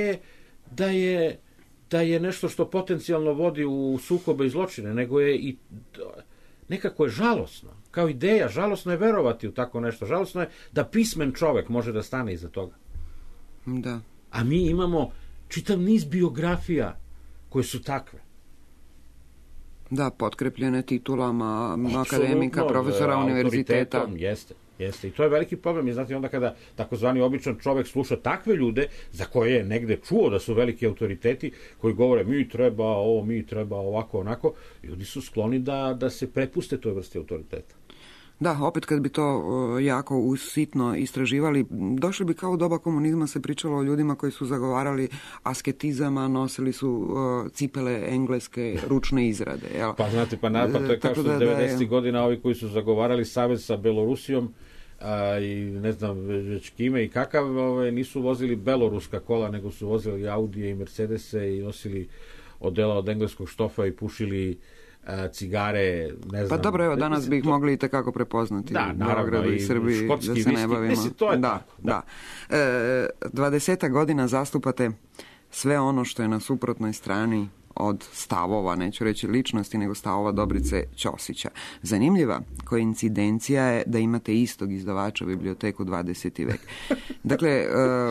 da je nešto što potencijalno vodi u sukobe i zločine, nego je i nekako je žalosno. Kao ideja, žalosno je verovati u tako nešto. Žalosno je da pismen čovek može da stane iza toga. Da. A mi imamo čitav niz biografija koje su takve. Da, potkrepljene titulama akademika, profesora univerziteta. Jeste. I to je veliki problem. I znate, onda kada takozvani običan čovek sluša takve ljude za koje je negde čuo da su veliki autoriteti, koji govore mi treba ovako, onako, ljudi su skloni da se prepuste toj vrsti autoriteta. Da, opet kad bi to jako usitno istraživali, došli bi kao u doba komunizma, se pričalo o ljudima koji su zagovarali asketizama, nosili su cipele engleske ručne izrade. Jel? Pa znate, to je kao što 90. godina ovi koji su zagovarali savez sa Belorusijom i ne znam već kime i kakav, nisu vozili beloruska kola, nego su vozili Audije i Mercedese i nosili odela od engleskog štofa i pušili cigare, ne znam. Pa dobro, evo, danas bi ih mogli i tekako prepoznati. Da, naravno, i Srbiji, da se ne bavimo. Mislim, to je da, tako. Da. 20 godina zastupate sve ono što je na suprotnoj strani od stavova, neću reći ličnosti, nego stavova Dobrice Ćosića. Zanimljiva koincidencija je da imate istog izdavača biblioteku 20. vek. Dakle,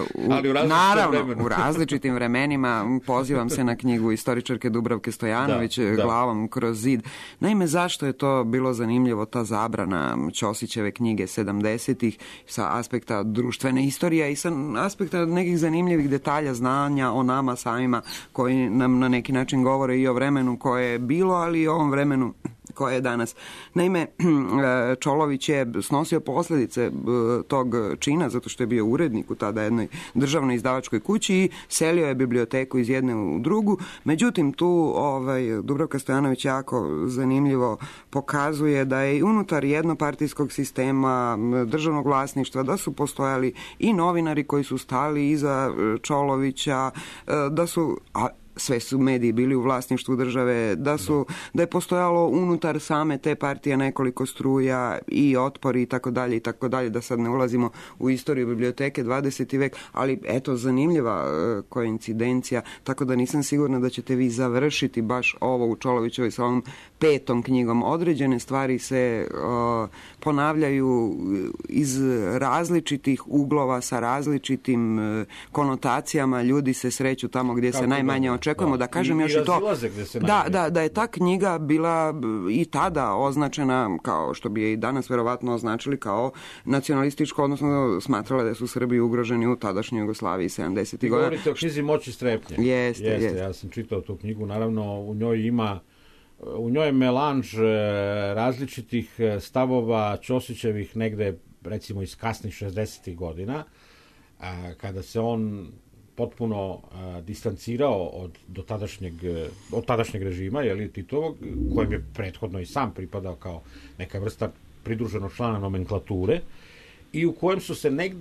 u različitim vremenima, pozivam se na knjigu istoričarke Dubravke Stojanović, Glavom kroz zid. Naime, zašto je to bilo zanimljivo, ta zabrana Ćosićeve knjige 70-ih sa aspekta društvene istorije i sa aspekta nekih zanimljivih detalja, znanja o nama samima koji nam na neki način govore i o vremenu koje je bilo, ali i o ovom vremenu koje je danas. Naime, Čolović je snosio posljedice tog čina zato što je bio urednik u tada jednoj državnoj izdavačkoj kući i selio je biblioteku iz jedne u drugu. Međutim, tu Dubravka Stojanović jako zanimljivo pokazuje da je unutar jednopartijskog sistema državnog vlasništva da su postojali i novinari koji su stali iza Čolovića, da su sve su mediji bili u vlasništvu države, da je postojalo unutar same te partije nekoliko struja i otpori i tako dalje, da sad ne ulazimo u istoriju biblioteke 20. vek, ali eto, zanimljiva koincidencija, tako da nisam sigurna da ćete vi završiti baš ovo u Čolovićevoj sa ovom 5. knjigom. Određene stvari se ponavljaju iz različitih uglova sa različitim konotacijama, ljudi se sreću tamo gdje se najmanje očekujemo, da kažem još i to. Da je ta knjiga bila i tada označena, kao što bi je i danas verovatno označili, kao nacionalističko, odnosno smatrala da su Srbi ugroženi u tadašnjoj Jugoslaviji 70. godina. Govorite o knjizi Moć i strepnje. Jeste. Ja sam čitao tu knjigu, naravno u njoj je melanž različitih stavova Ćosićevih negde, recimo iz kasnih 60. godina, kada se on potpuno distancirao od tadašnjeg režima, Titovog, kojem je prethodno i sam pripadao kao neka vrsta pridruženog člana nomenklature, i u kojem su se negde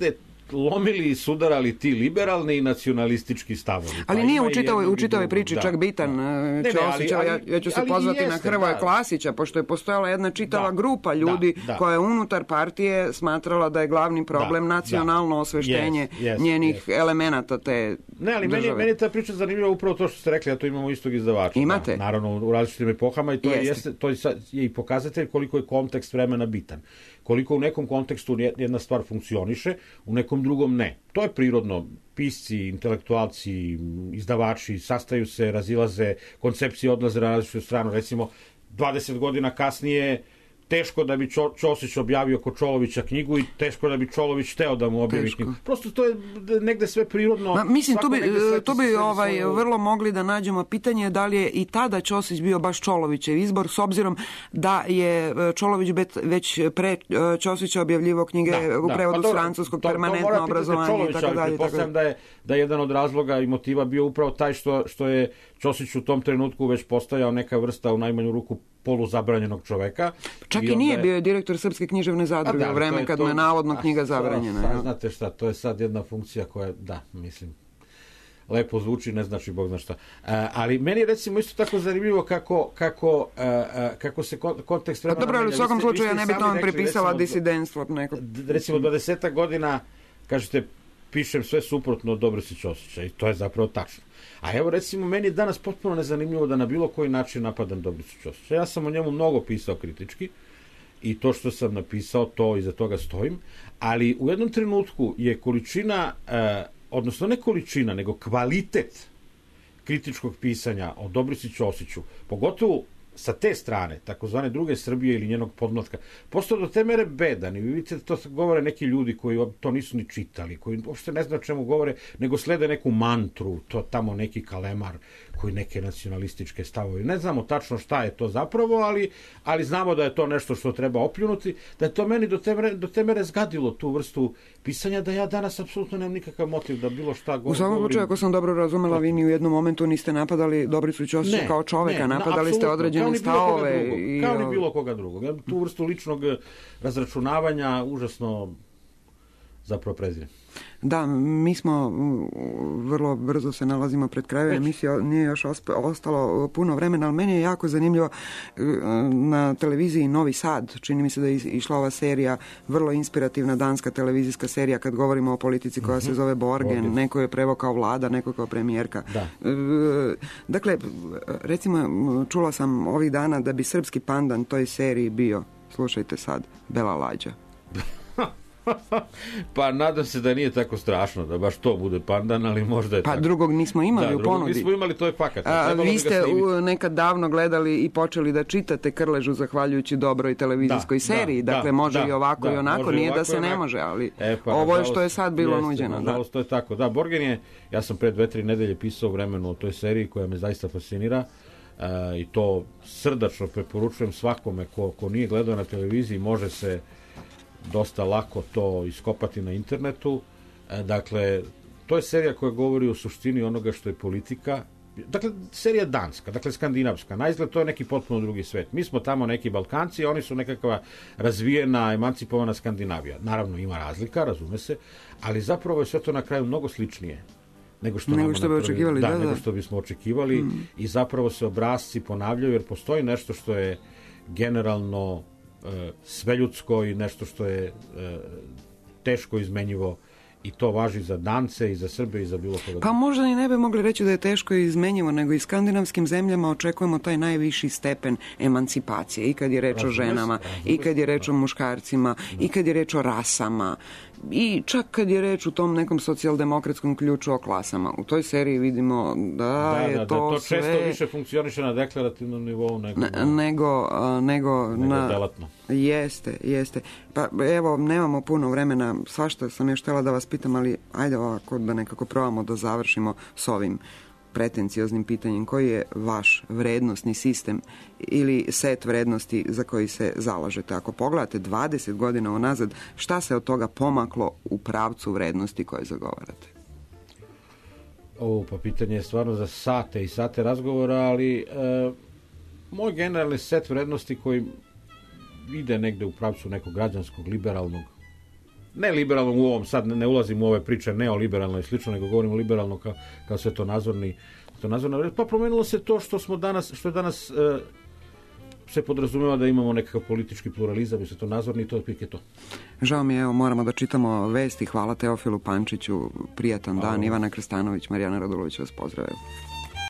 lomili i sudarali ti liberalni i nacionalistički stavovi. Ali nije u čitavoj priči čak bitan Ćosić. Ja ću se pozvati na Hrvoja Klasića, pošto je postojala jedna čitava grupa ljudi koja je unutar partije smatrala da je glavni problem nacionalno osveštenje njenih elemenata te Ne, ali države. meni je ta priča zanimljiva upravo to što ste rekli, a to imamo istog izdavača. Imate? Naravno, u različitim epohama i to je i pokazatelj koliko je kontekst vremena bitan. Koliko u nekom kontekstu jedna stvar funkcioniše, u nekom drugom ne. To je prirodno. Pisci, intelektualci, izdavači sastaju se, razilaze, koncepcije odlaze na različitu stranu. Recimo, 20 godina kasnije teško da bi Ćosić objavio kod Čolovića knjigu i teško da bi Čolović hteo da mu objavi knjigu. Prosto to je negde sve prirodno. Mislim, tu bi vrlo mogli da nađemo pitanje da li je i tada Ćosić bio baš Čolovićev izbor, s obzirom da je Čolović već pre Ćosića objavljivao knjige u prevodu francuskog, permanentno obrazovanje i tako dalje. Pretpostavljam da je jedan od razloga i motiva bio upravo taj što je Ćosić u tom trenutku već postajao neka vrsta u najmanju ruku poluzabranjenog čoveka. Čak i nije bio je direktor Srpske književne zadruge u vreme kad mu je navodno knjiga zabranjena. Znate šta, to je sad jedna funkcija koja, lepo zvuči, ne znači Bog zna šta. Ali meni je recimo isto tako zanimljivo kako se kontekst vremena... Dobro, ali u svakom slučaju ja ne bi tome pripisala disidentstvo nekog. Recimo 20 godina, kažete, pišem sve suprotno od Dobrice Ćosića i to je zapravo tačno. A evo recimo meni je danas potpuno nezanimljivo da na bilo koji način napadam Dobricu Ćosića. Ja sam o njemu mnogo pisao kritički i to što sam napisao, to iza toga stojim, ali u jednom trenutku je količina, odnosno ne količina, nego kvalitet kritičkog pisanja o Dobrici Ćosiću, pogotovo sa te strane, takozvane druge Srbije ili njenog podmlatka, postao do te mere bedan. I vidite, to govore neki ljudi koji to nisu ni čitali, koji uopšte ne znaju o čemu govore, nego slede neku mantru, to tamo neki kalemar, koji neke nacionalističke stavove. Ne znamo tačno šta je to zapravo, ali znamo da je to nešto što treba opljunuti, da je to meni do te mere zgadilo tu vrstu pisanja, da ja danas apsolutno nemam nikakav motiv da bilo šta govorim. U svakom slučaju, ako sam dobro razumela, vi ni u jednom momentu niste napadali Dobricu Ćosića kao čoveka, napadali ste određene stavove. Kao ni bilo koga drugog. Ja tu vrstu ličnog razračunavanja užasno zapravo prezirem. Da, mi smo vrlo brzo se nalazimo pred kraju emisije, nije još ostalo puno vremena, ali meni je jako zanimljivo na televiziji Novi Sad, čini mi se da je išla ova serija, vrlo inspirativna danska televizijska serija kad govorimo o politici koja se zove Borgen, neko je prevokao vlada, neko kao premijerka. Dakle, recimo, čula sam ovih dana da bi srpski pandan toj seriji bio, slušajte sad, Bela Lađa. Pa nadam se da nije tako strašno da baš to bude pandan, ali možda je tako. Pa drugog nismo imali u ponudi. Nismo imali, to je fakat. Vi ste nekad davno gledali i počeli da čitate Krležu zahvaljujući dobroj televizijskoj seriji. Dakle, može i ovako i onako, nije da se ne može, ali ovo je što je sad bilo nuđeno. Nažalost, to je tako. Da, Borgen je, ja sam pre 2-3 nedelje pisao u vremenu o toj seriji koja me zaista fascinira i to srdačno preporučujem svakome ko nije gledao na televiziji, može se dosta lako to iskopati na internetu. Dakle, to je serija koja govori o suštini onoga što je politika. Dakle, serija danska, dakle skandinavska. Naizgled to je neki potpuno drugi svet. Mi smo tamo neki Balkanci, oni su nekakva razvijena, emancipovana Skandinavija. Naravno, ima razlika, razume se, ali zapravo je sve to na kraju mnogo sličnije nego što bi očekivali. Nego što bismo očekivali i zapravo se obrasci ponavljaju jer postoji nešto što je generalno sveljudsko i nešto što je teško izmenjivo i to važi za Dance i za Srbe i za bilo koga. Pa možda i ne bi mogli reći da je teško izmenjivo, nego i skandinavskim zemljama očekujemo taj najviši stepen emancipacije i kad je reč o ženama, i kad je reč o muškarcima, i kad je reč o rasama, i čak kad je reč u tom nekom socijaldemokratskom ključu o klasama. U toj seriji vidimo da je to sve... To često više funkcioniše na deklarativnom nivou nego delatno. Jeste. Pa evo, nemamo puno vremena, svašta sam još htjela da vas pitam, ali ajde ovako da nekako probamo da završimo s ovim pretencioznim pitanjem. Koji je vaš vrednostni sistem ili set vrednosti za koji se zalažete? Ako pogledate 20 godina unazad, šta se od toga pomaklo u pravcu vrednosti koje zagovarate? Pa pitanje je stvarno za sate i sate razgovora, ali moj generalni set vrednosti koji ide negde u pravcu nekog građanskog, liberalnog ne liberalno u ovom, sad ne ulazim u ove priče neoliberalno i slično, nego govorimo liberalno kao svetonazorna vrednost, pa promenilo se to što je danas se podrazumeva da imamo nekakav politički pluralizam i svetonazorni i to otprilike to. Žao mi je, evo, moramo da čitamo vesti. Hvala Teofilu Pančiću, prijatan dan. Ivana Krstanović, Marijana Radulović vas pozdravljaju.